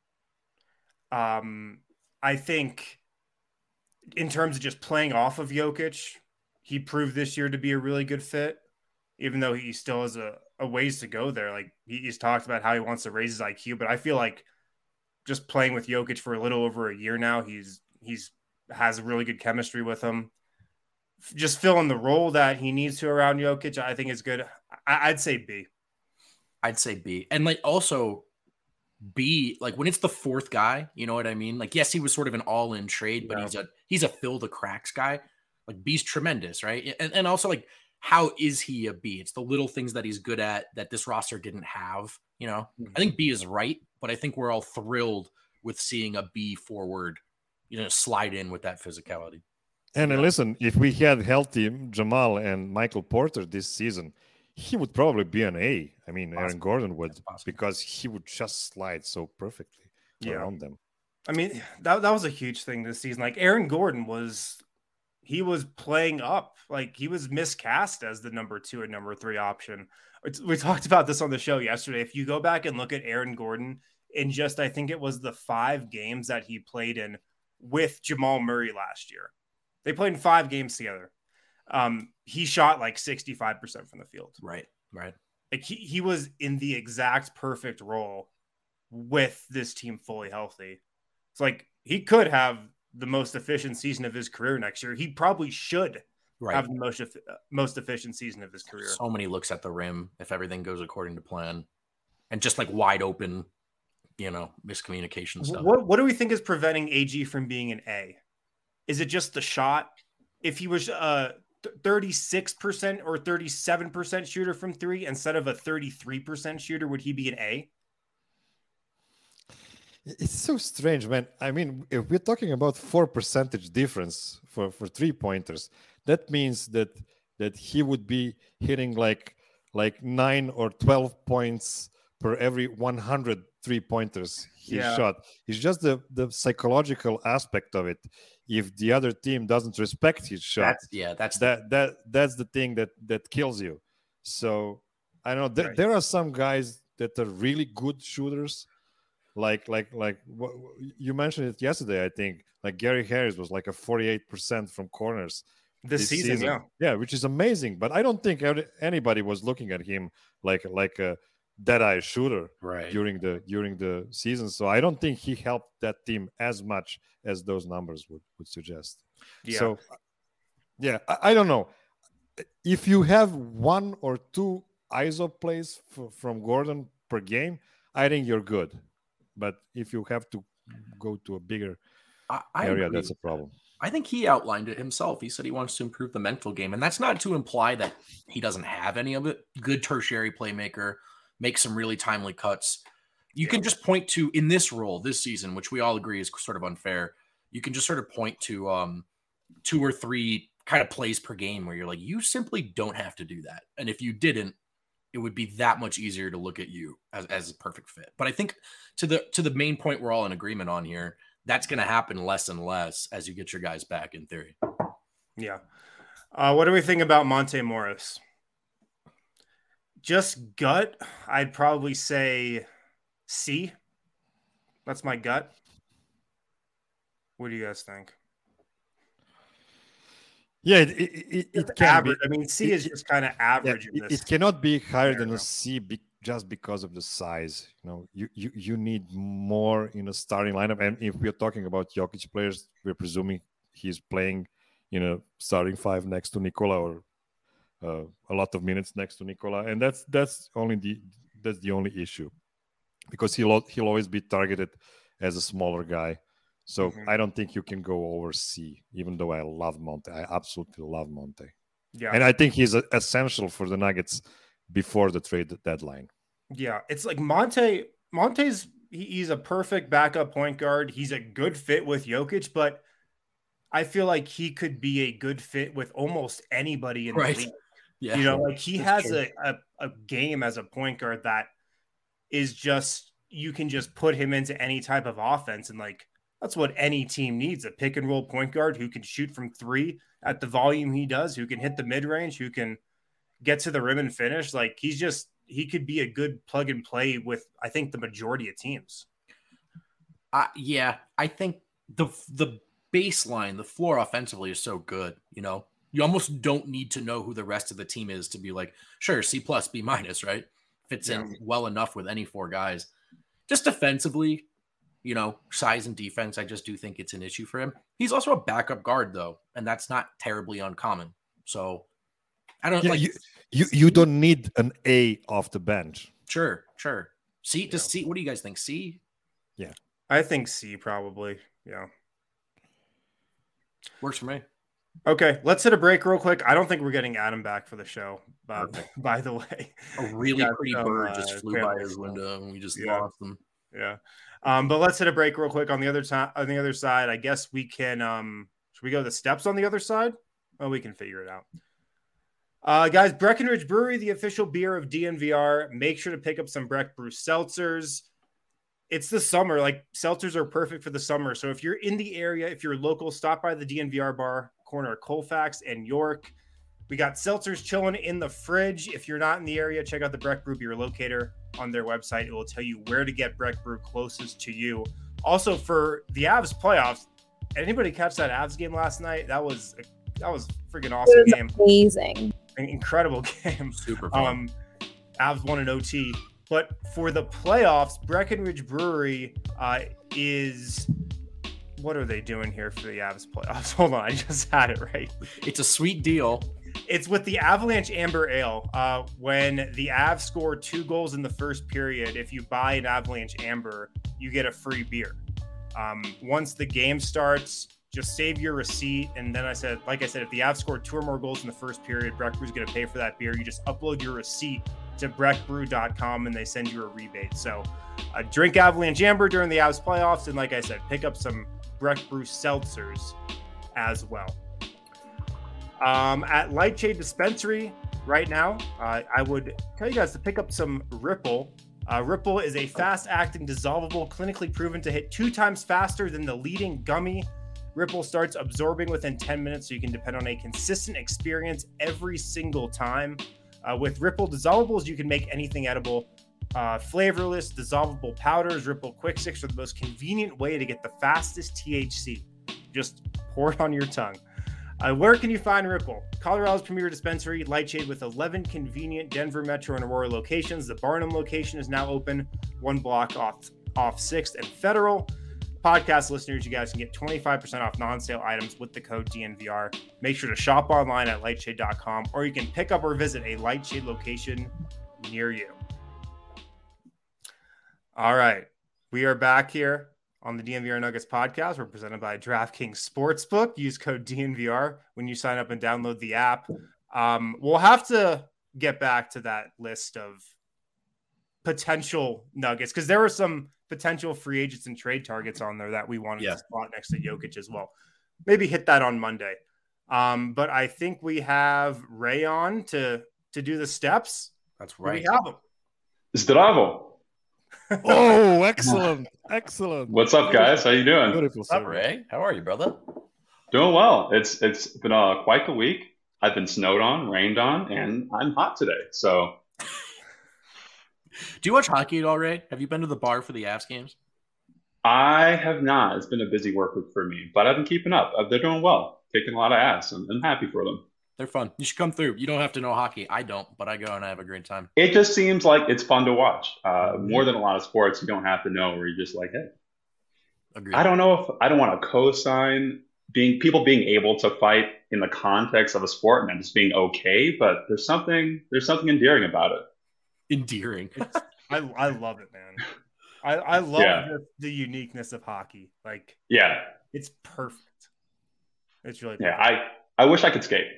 I think in terms of just playing off of Jokic, he proved this year to be a really good fit, even though he still has a ways to go there. Like he's talked about how he wants to raise his IQ, but I feel like just playing with Jokic for a little over a year now, he's has really good chemistry with him. Just filling the role that he needs to around Jokic, I think is good. I'd say B. I'd say B. And like also B, like when it's the fourth guy, you know what I mean? Like, yes, he was sort of an all-in trade, but he's a fill the cracks guy. Like B's tremendous, right? And also like, how is he a B? It's the little things that he's good at that this roster didn't have, I think B is right, but I think we're all thrilled with seeing a B forward, slide in with that physicality. And listen, if we had healthy Jamal and Michael Porter this season, he would probably be an A. I mean, Aaron Gordon would, because he would just slide so perfectly around them. I mean, that was a huge thing this season. Like Aaron Gordon was playing up. Like he was miscast as the number 2 and number 3 option. We talked about this on the show yesterday. If you go back and look at Aaron Gordon in just, I think it was the 5 games that he played in with Jamal Murray last year. They played in 5 games together. He shot like 65% from the field. Right. Like he was in the exact perfect role with this team fully healthy. It's like he could have the most efficient season of his career next year. He probably should have the most efficient season of his career. So many looks at the rim if everything goes according to plan, and just like wide open, miscommunication stuff. What do we think is preventing AG from being an A? Is it just the shot? If he was 36% or 37% shooter from 3 instead of a 33% shooter, would he be an A? It's so strange, man. I mean, if we're talking about 4% difference for 3-pointers, that means that he would be hitting like 9 or 12 points per every 100 3-pointers he shot. It's just the psychological aspect of it. If the other team doesn't respect his shot, that's the thing that kills you. So I don't know. There are some guys that are really good shooters. Like you mentioned it yesterday, I think. Like Gary Harris was like a 48% from corners this season. Yeah, which is amazing. But I don't think anybody was looking at him like a dead-eye shooter during the season. So I don't think he helped that team as much as those numbers would suggest. Yeah. So I don't know. If you have 1 or 2 ISO plays from Gordon per game, I think you're good. But if you have to go to a bigger area, that's a problem. I think he outlined it himself. He said he wants to improve the mental game. And that's not to imply that he doesn't have any of it. Good tertiary playmaker, make some really timely cuts. You can just point to, in this role this season, which we all agree is sort of unfair, you can just sort of point to 2 or 3 kind of plays per game where you're like, you simply don't have to do that. And if you didn't, it would be that much easier to look at you as a perfect fit. But I think to the main point we're all in agreement on here, that's going to happen less and less as you get your guys back, in theory. Yeah. What do we think about Monte Morris? Just gut, I'd probably say C. That's my gut. What do you guys think? Yeah, it can average. be. I mean, C is just kind of average. Yeah, it cannot be higher than a C just because of the size. You need more in a starting lineup. And if we're talking about Jokic players, we're presuming he's playing in a starting five next to Nikola, or a lot of minutes next to Nikola, and that's the only issue, because he'll always be targeted as a smaller guy. So I don't think you can go over C, even though I love Monte. I absolutely love Monte. Yeah. And I think he's essential for the Nuggets before the trade deadline. Yeah. It's like Monte's he's a perfect backup point guard. He's a good fit with Jokic, but I feel like he could be a good fit with almost anybody in the league. Yeah. Like he has a game as a point guard that is just, you can just put him into any type of offense, and like, that's what any team needs, a pick and roll point guard who can shoot from three at the volume he does, who can hit the mid range, who can get to the rim and finish. Like he could be a good plug and play with, I think, the majority of teams. Yeah, I think the baseline, the floor offensively is so good. You almost don't need to know who the rest of the team is to be like, sure, C+, B-, right? Fits in well enough with any four guys. Just defensively, size and defense, I just do think it's an issue for him. He's also a backup guard, though, and that's not terribly uncommon. So I don't you don't need an A off the bench. Sure. C, just C. What do you guys think? C? Yeah, I think C probably. Yeah, works for me. Okay, let's hit a break real quick. I don't think we're getting Adam back for the show. By the way, a really pretty bird just flew by his window, and we just lost them. Yeah. But let's hit a break real quick. On the other side, I guess we can. Should we go the steps on the other side? Well, we can figure it out. Guys, Breckenridge Brewery, the official beer of DNVR. Make sure to pick up some Breck Brew seltzers. It's the summer. Like, seltzers are perfect for the summer. So if you're in the area, if you're local, stop by the DNVR bar, corner of Colfax and York. We got seltzers chilling in the fridge. If you're not in the area, check out the Breck Brew beer locator on their website. It will tell you where to get Breck Brew closest to you. Also, for the Avs playoffs, anybody catch that Avs game last night? That was a freaking awesome game. Amazing. An incredible game. Super fun. Avs won an OT. But for the playoffs, Breckenridge Brewery is... What are they doing here for the Avs playoffs? Hold on, I just had it right. It's a sweet deal. It's with the Avalanche Amber Ale. When the Avs score 2 goals in the first period, if you buy an Avalanche Amber, you get a free beer. Once the game starts, just save your receipt. And then if the Avs scored 2 or more goals in the first period, Breck Brew's going to pay for that beer. You just upload your receipt to breckbrew.com and they send you a rebate. So drink Avalanche Amber during the Avs playoffs. And like I said, pick up some Breck Brew seltzers as well. At Lightshade Dispensary right now, I would tell you guys to pick up some Ripple. Ripple is a fast-acting, dissolvable, clinically proven to hit 2 times faster than the leading gummy. Ripple starts absorbing within 10 minutes, so you can depend on a consistent experience every single time. With Ripple dissolvables, you can make anything edible. Flavorless, dissolvable powders. Ripple Quick Sticks are the most convenient way to get the fastest THC. Just pour it on your tongue. Where can you find Ripple? Colorado's premier dispensary, Lightshade, with 11 convenient Denver Metro and Aurora locations. The Barnum location is now open, 1 block off 6th and Federal. Podcast listeners, you guys can get 25% off non-sale items with the code DNVR. Make sure to shop online at lightshade.com, or you can pick up or visit a Lightshade location near you. All right. We are back here on the DNVR Nuggets podcast. We're presented by DraftKings Sportsbook. Use code DNVR when you sign up and download the app. We'll have to get back to that list of potential Nuggets, because there were some potential free agents and trade targets on there that we wanted to spot next to Jokic as well. Maybe hit that on Monday. But I think we have Ray on to do the steps. That's right. We have him. Zdravo. Oh, excellent. Excellent. What's up, guys? How you doing? Beautiful. What's up, Ray? How are you, brother? Doing well. It's been quite the week. I've been snowed on, rained on, and I'm hot today. So, do you watch hockey at all, Ray? Have you been to the bar for the Avs games? I have not. It's been a busy work week for me, but I've been keeping up. They're doing well, kicking a lot of ass. I'm happy for them. They're fun. You should come through. You don't have to know hockey. I don't, but I go and I have a great time. It just seems like it's fun to watch. More than a lot of sports, you don't have to know, where you're just like, hey. Agreed. I don't know if I don't want to co-sign people being able to fight in the context of a sport and just being okay, but there's something endearing about it. Endearing. I love it, man. I love the uniqueness of hockey. Like, yeah, it's perfect. It's really perfect. I wish I could skate.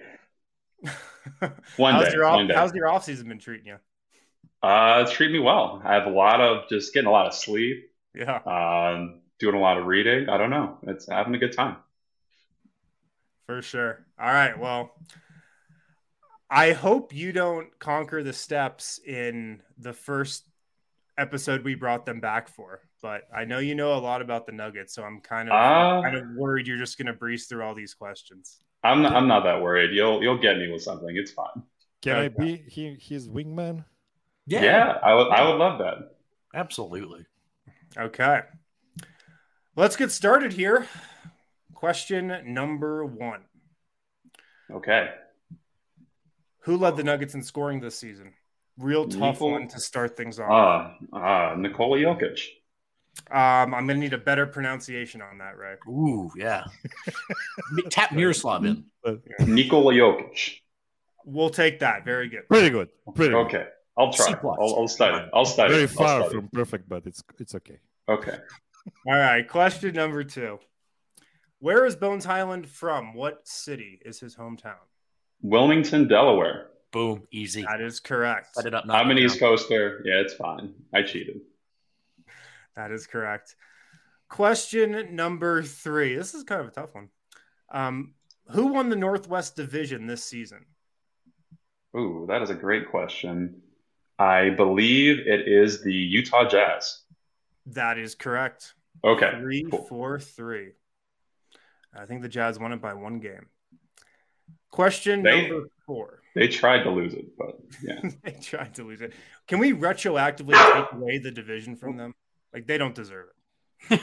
One day. How's your off season been treating you? It's treating me well. I have getting a lot of sleep. Yeah. Doing a lot of reading. I don't know. It's having a good time. For sure. All right. Well, I hope you don't conquer the steps in the first episode we brought them back for, but I know you know a lot about the Nuggets, so I'm kind of worried you're just going to breeze through all these questions. I'm not that worried. You'll get me with something. It's fine. Can I be his wingman? Yeah, I would love that. Absolutely. Okay. Let's get started here. Question number 1. Okay. Who led the Nuggets in scoring this season? Real tough one to start things off. Nikola Jokic. I'm going to need a better pronunciation on that, Ray. Ooh, yeah. Tap Miroslav in. Nikola Jokic. We'll take that. Very good. Pretty good. Okay. I'll try. I'll study. Very far from perfect, but it's okay. Okay. All right. Question number 2. Where is Bones Hyland from? What city is his hometown? Wilmington, Delaware. Boom. Easy. That is correct. Set it up. I'm an East Coaster. Yeah, it's fine. I cheated. That is correct. Question number 3. This is kind of a tough one. Who won the Northwest Division this season? Ooh, that is a great question. I believe it is the Utah Jazz. That is correct. Okay. 3-4-3. I think the Jazz won it by 1 game. Question number 4. They tried to lose it, but yeah. They tried to lose it. Can we retroactively take away the division from them? Like, they don't deserve it.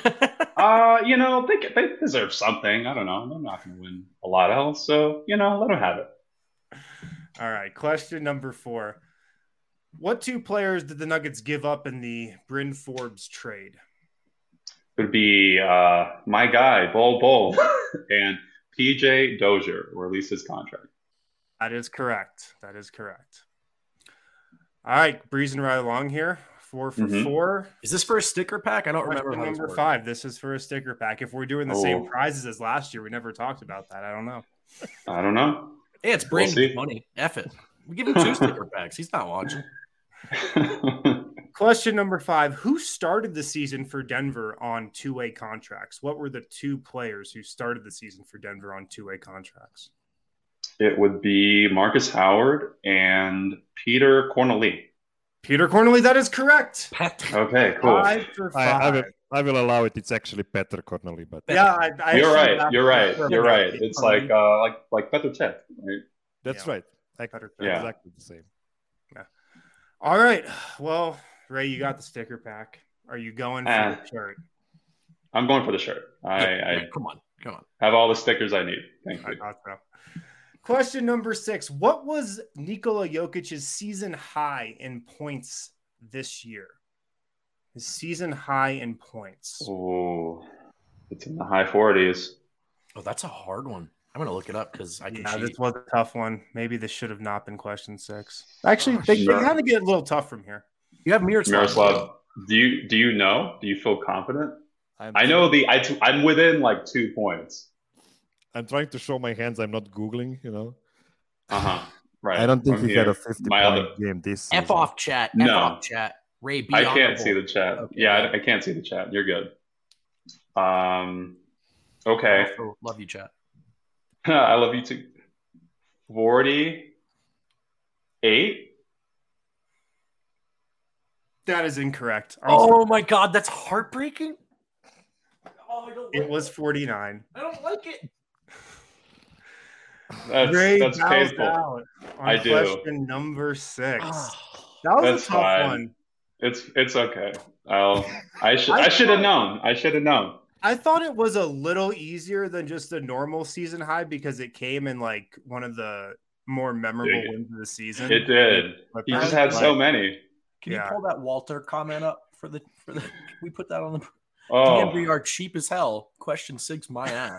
They deserve something. I don't know. They're not going to win a lot else, so let them have it. All right. Question number 4. What 2 players did the Nuggets give up in the Bryn Forbes trade? It would be my guy, Bol, and PJ Dozier released his contract. That is correct. All right, breezing right along here. 4 for 4. Is this for a sticker pack? I don't remember. Number 5. This is for a sticker pack. If we're doing the same prizes as last year, we never talked about that. I don't know. Hey, it's Brandon's money. F it. We give him 2 sticker packs. He's not watching. Question number 5. Who started the season for Denver on 2-way contracts? What were the 2 players who started the season for Denver on 2-way contracts? It would be Marcus Howard and Peter Corneli. Peter Corneli, that is correct. Okay, cool. 5 for 5. I will allow it. It's actually Petr Corneli, but yeah, you're right. It's like Petr Cech, right? That's right. Exactly the same. Yeah. All right. Well, Ray, you got the sticker pack. Are you going for the shirt? I'm going for the shirt. Come on. Have all the stickers I need. Thank you. Question number 6. What was Nikola Jokic's season high in points this year? His season high in points. Oh, it's in the high 40s. Oh, that's a hard one. I'm going to look it up because I can cheat. This was a tough one. Maybe this should have not been question 6. Actually, they kind of get a little tough from here. You have Miroslav. Do you know? Do you feel confident? I know I'm within like 2 points. I'm trying to show my hands. I'm not Googling, Right. I don't think he had a 50-point game this season. F off chat. Ray, be I honorable. can't see the chat. Okay, yeah, I can't see the chat. You're good. Okay. Love you, chat. I love you too. 48. That is incorrect. Oh my God, that's heartbreaking. Oh, it was 49. I don't like it. That's painful. I do. Question number 6. That was a tough one. It's okay. I should have known. I should have known. I thought it was a little easier than just a normal season high because it came in like one of the more memorable wins of the season. It did. He just had so many. Can you pull that Walter comment up for the? Can we put that on the? Oh. DNVR are cheap as hell. Question 6, my ass.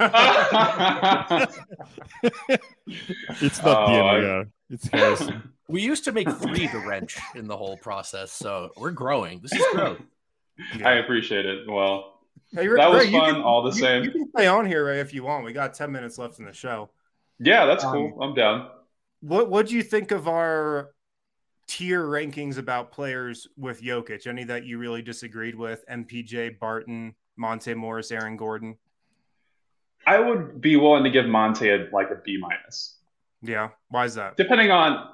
It's not DNVR. It's Harrison. We used to make 3 the wrench in the whole process, so we're growing. This is growth. I appreciate it. Well, hey, that was fun all the same. You can stay on here, Ray, if you want. We got 10 minutes left in the show. Yeah, that's cool. I'm down. What do you think of our tier rankings about players with Jokic? Any that you really disagreed with? MPJ, Barton, Monte Morris, Aaron Gordon? I would be willing to give Monte a B-. Yeah. Why is that? Depending on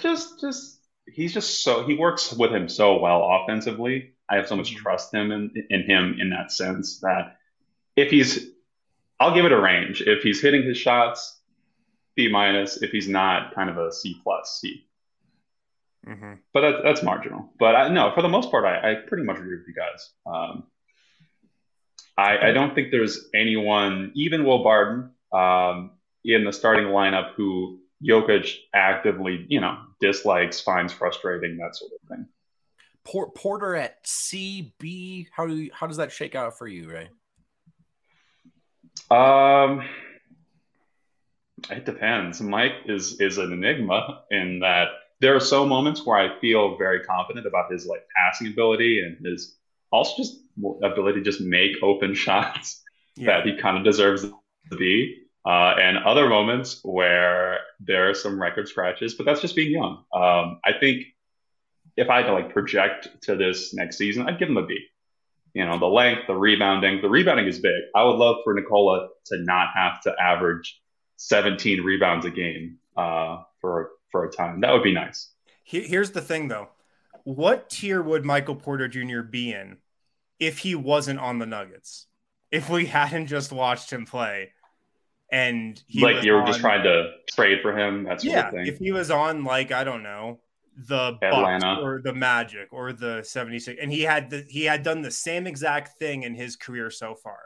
he works with him so well offensively. I have so much trust in him in that sense that I'll give it a range. If he's hitting his shots, B-. If he's not, kind of a C+, C. Mm-hmm. But that's marginal. But no, for the most part, I pretty much agree with you guys. I don't think there's anyone, even Will Barton, in the starting lineup who Jokic actively, dislikes, finds frustrating, that sort of thing. Porter at C, B. How does that shake out for you, Ray? It depends. Mike is an enigma in that there are so moments where I feel very confident about his passing ability and his also just ability to just make open shots that he kind of deserves to be. And other moments where there are some record scratches, but that's just being young. I think if I had to project to this next season, I'd give him a B. The length, the rebounding. The rebounding is big. I would love for Nikola to not have to average 17 rebounds a game for a time. That would be nice. Here's the thing, though. What tier would Michael Porter Jr. be in if he wasn't on the Nuggets? If we hadn't just watched him play and he you were just trying to trade for him, that sort of thing. If he was on, I don't know, the Atlanta Bucks or the Magic or the 76, and he had done the same exact thing in his career so far.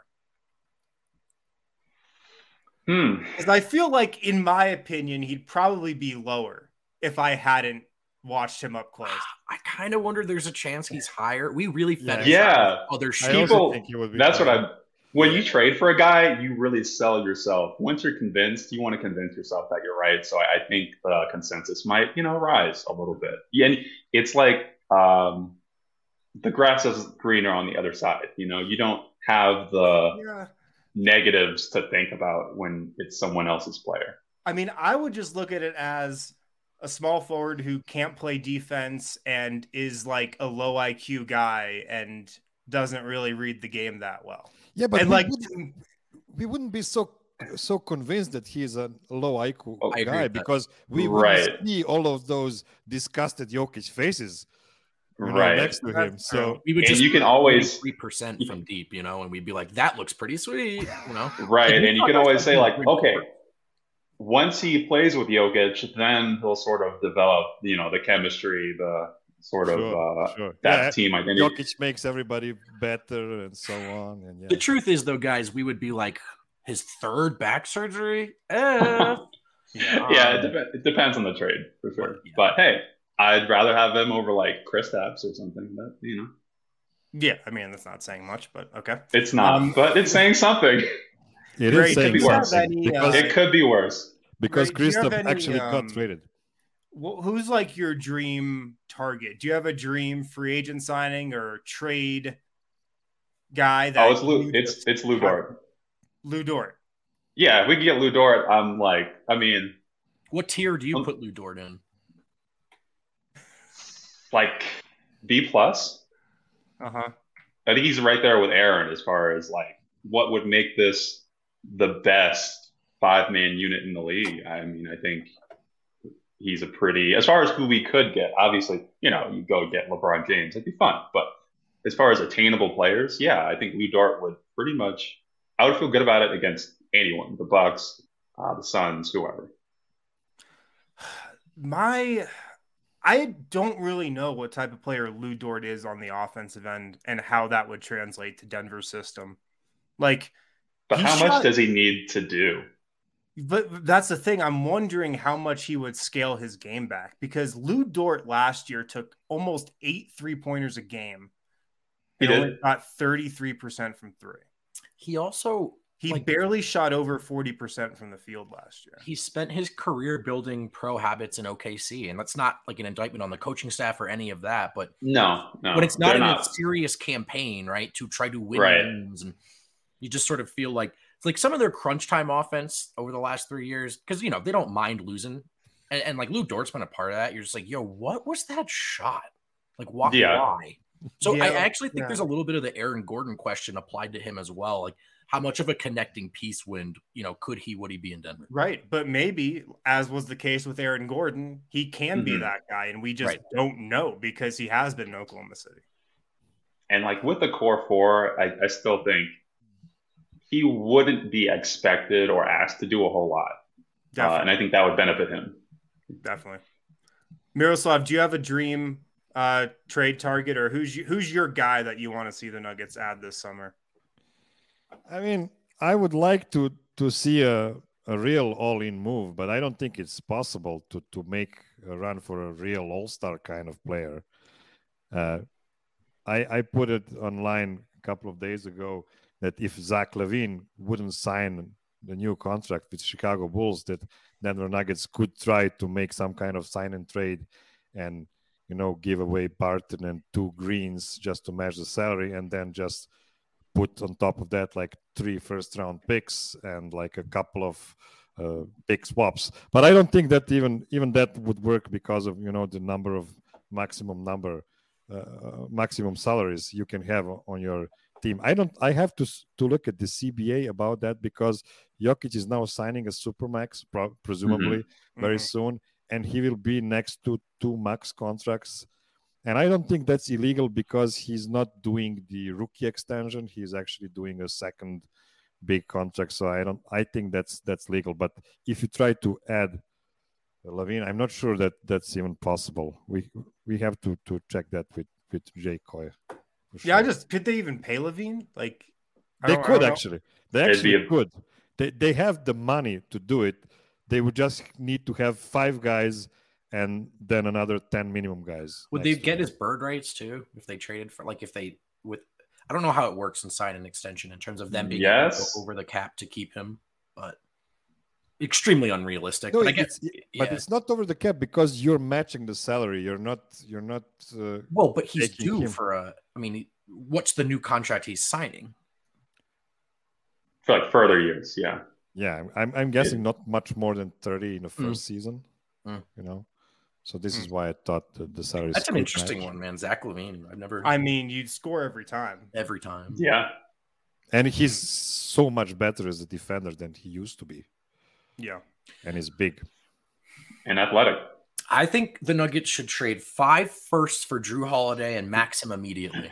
Because I feel like, in my opinion, he'd probably be lower if I hadn't watched him up close. I kind of wonder there's a chance he's higher. We really yeah. Other people. Think he would be that's higher. what when you trade for a guy, you really sell yourself. Once you're convinced, you want to convince yourself that you're right. So I think the consensus might, rise a little bit. Yeah, and it's like the grass is greener on the other side. You don't have the negatives to think about when it's someone else's player. I mean, I would just look at it as a small forward who can't play defense and is a low IQ guy and doesn't really read the game that well. Yeah, but and we wouldn't be so convinced that he's a low IQ guy because we right. would see all of those disgusted Jokic faces next to him. So we would and you can always 3% from deep, and we'd be like, that looks pretty sweet, Right, and you can always say okay, once he plays with Jokic, then he'll sort of develop, the chemistry, the sort of that team identity. Jokic makes everybody better and so on. And The truth is, though, guys, we would be like, his third back surgery? It depends on the trade, for sure. But hey, I'd rather have him over Kristaps or something. But yeah, I mean that's not saying much, but okay, it's not, but it's saying something. It is saying could be worse. Because it could be worse because Kristaps actually got traded. Who's your dream target? Do you have a dream free agent signing or trade guy? That it's Lu Dort. Lu Dort. Yeah, if we can get Lu Dort, what tier do you put Lu Dort in? B+. I think he's right there with Aaron as far as what would make this the best 5-man unit in the league. I think he's as far as who we could get, obviously, you go get LeBron James, it'd be fun. But as far as attainable players, I think Lu Dort would pretty much, I would feel good about it against anyone, the I I don't really know what type of player Lou Dort is on the offensive end and how that would translate to Denver's system. Like, but how much does he need to do? But that's the thing. I'm wondering how much he would scale his game back, because Lou Dort last year took almost 8 3-pointers a game. He only got 33% from 3. He barely shot over 40% from the field last year. He spent his career building pro habits in OKC, and that's not like an indictment on the coaching staff or any of that. But no, when it's not a serious campaign, right, to try to win games, and you just sort of feel like it's like some of their crunch time offense over the last 3 years, because they don't mind losing, and like Lou Dort's been a part of that. You're just like, yo, what was that shot? Like, why? Why? So I actually think there's a little bit of the Aaron Gordon question applied to him as well. Like, how much of a connecting piece would he be in Denver? Right. But maybe, as was the case with Aaron Gordon, he can be that guy, and we just don't know because he has been in Oklahoma City. And like with the core 4, I still think he wouldn't be expected or asked to do a whole lot. And I think that would benefit him. Definitely. Miroslav, do you have a dream trade target, or who's your guy that you want to see the Nuggets add this summer? I mean, I would like to see a real all-in move, but I don't think it's possible to make a run for a real all-star kind of player. I put it online a couple of days ago that if Zach LaVine wouldn't sign the new contract with Chicago Bulls, that Denver Nuggets could try to make some kind of sign and trade and, give away Barton and 2 Greens just to match the salary, and then just put on top of that like 3 first-round picks and like a couple of pick swaps. But I don't think that even that would work because of the number of maximum salaries you can have on your team. I have to look at the CBA about that, because Jokic is now signing a supermax presumably very soon, and he will be next to 2 max contracts. And I don't think that's illegal, because he's not doing the rookie extension. He's actually doing a second big contract. So I think that's legal. But if you try to add LaVine, I'm not sure that that's even possible. We have to check that with Jay Coy. Sure. Yeah, could they even pay LaVine? Like, they could actually. They actually could. They have the money to do it. They would just need to have 5 guys and then another 10 minimum guys. Would they get his bird rights too if they traded for, like, I don't know how it works and sign an extension in terms of them being able to go over the cap to keep him, but extremely unrealistic. No, but but it's not over the cap because you're matching the salary. You're not. Well, but he's due for what's the new contract he's signing? For like further years, yeah. Yeah, I'm guessing not much more than 30 in the first season. So this is why I thought the salary. That's an interesting one, man. Zach LaVine. You'd score every time. Every time. Yeah. And he's so much better as a defender than he used to be. Yeah. And he's big. And athletic. I think the Nuggets should trade 5 firsts for Drew Holiday and max him immediately.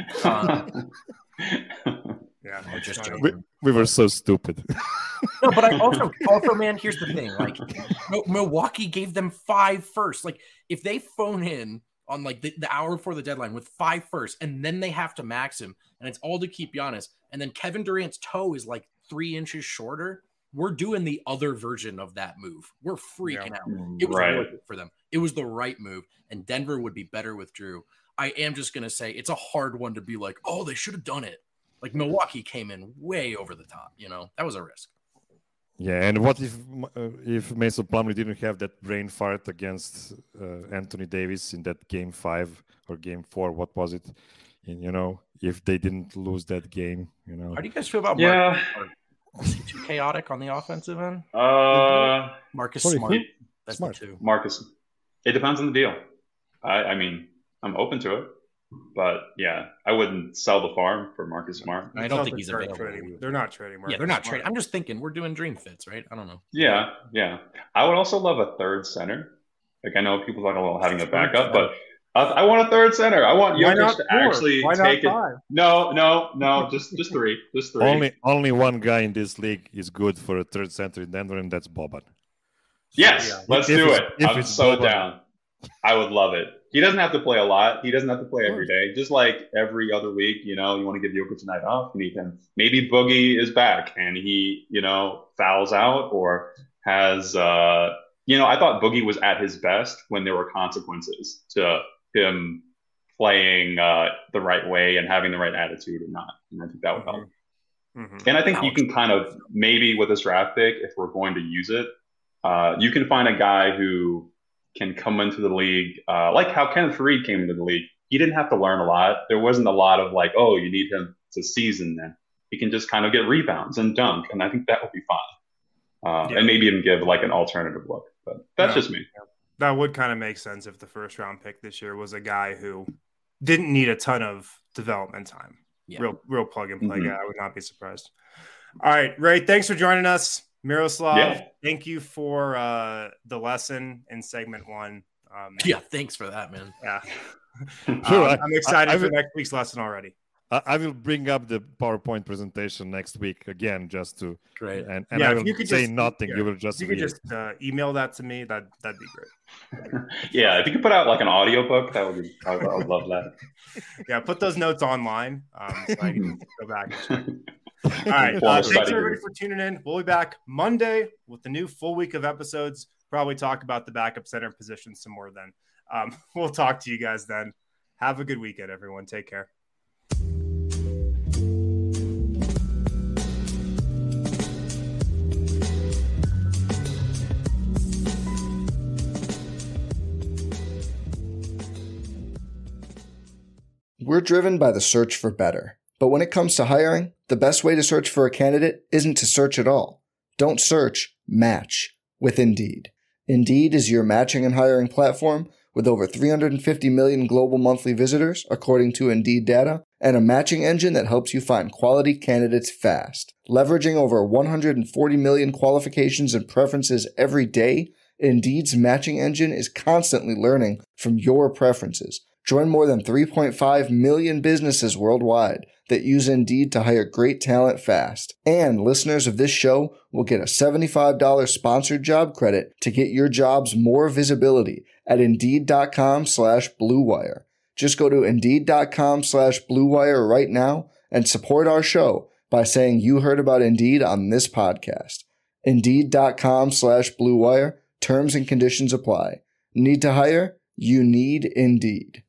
Yeah, I'm just joking. We were so stupid. No, but I also, man, here's the thing. Like, Milwaukee gave them 5 firsts. Like, if they phone in on like the hour before the deadline with 5 firsts, and then they have to max him, and it's all to keep Giannis, and then Kevin Durant's toe is like 3 inches shorter, we're doing the other version of that move. We're freaking out. It was worth it for them. It was the right move, and Denver would be better with Drew. I am just going to say it's a hard one to be like, oh, they should have done it. Like, Milwaukee came in way over the top, That was a risk. Yeah, and what if Mason Plumlee didn't have that brain fart against Anthony Davis in that Game 5 or Game 4? What was it? And, if they didn't lose that game, How do you guys feel about Marcus Smart? Is he too chaotic on the offensive end? Marcus Smart. That's Smart. the 2. Marcus. It depends on the deal. I mean, I'm open to it. But yeah, I wouldn't sell the farm for Marcus Smart. I don't think he's available. They're not trading Marcus. Yeah, they're not trading. I'm just thinking we're doing dream fits, right? I don't know. Yeah. I would also love a third center. Like, I know people talk about having a backup, but I want a third center. I want Jokic to actually take it. No, just 3. Just 3. Only one guy in this league is good for a third center in Denver, and that's Boban. Yes, let's do it. I'm so down. I would love it. He doesn't have to play a lot. He doesn't have to play every day. Just like every other week, you want to give Jokic a night off. You need him. Maybe Boogie is back and he, fouls out or has, I thought Boogie was at his best when there were consequences to him playing the right way and having the right attitude or not. And I think that would help. Mm-hmm. And I think you can kind of, maybe with this draft pick, if we're going to use it, you can find a guy who can come into the league, like how Kenneth Faried came into the league. He didn't have to learn a lot. There wasn't a lot of like, oh, you need him to season then. He can just kind of get rebounds and dunk, and I think that would be fine. And maybe even give like an alternative look. But that's just me. That would kind of make sense if the first round pick this year was a guy who didn't need a ton of development time. Yeah. Real plug and play guy. I would not be surprised. All right, Ray, thanks for joining us. Miroslav, thank you for the lesson in segment 1. Thanks for that, man. Yeah. Sure, I'm excited for next week's lesson already. I will bring up the PowerPoint presentation next week again, just to great. And I will say nothing. You will just email that to me. That'd be great. Yeah, if you could put out like an audiobook, that would be. I would love that. Yeah, put those notes online. So I can go back and check. All right. Thanks everybody for tuning in. We'll be back Monday with the new full week of episodes. Probably talk about the backup center position some more then. We'll talk to you guys then. Have a good weekend, everyone. Take care. We're driven by the search for better. But when it comes to hiring, the best way to search for a candidate isn't to search at all. Don't search, match with Indeed. Indeed is your matching and hiring platform with over 350 million global monthly visitors, according to Indeed data, and a matching engine that helps you find quality candidates fast. Leveraging over 140 million qualifications and preferences every day, Indeed's matching engine is constantly learning from your preferences. Join more than 3.5 million businesses worldwide that use Indeed to hire great talent fast. And listeners of this show will get a $75 sponsored job credit to get your jobs more visibility at Indeed.com/Blue Wire. Just go to Indeed.com/Blue Wire right now and support our show by saying you heard about Indeed on this podcast. Indeed.com/Blue Wire. Terms and conditions apply. Need to hire? You need Indeed.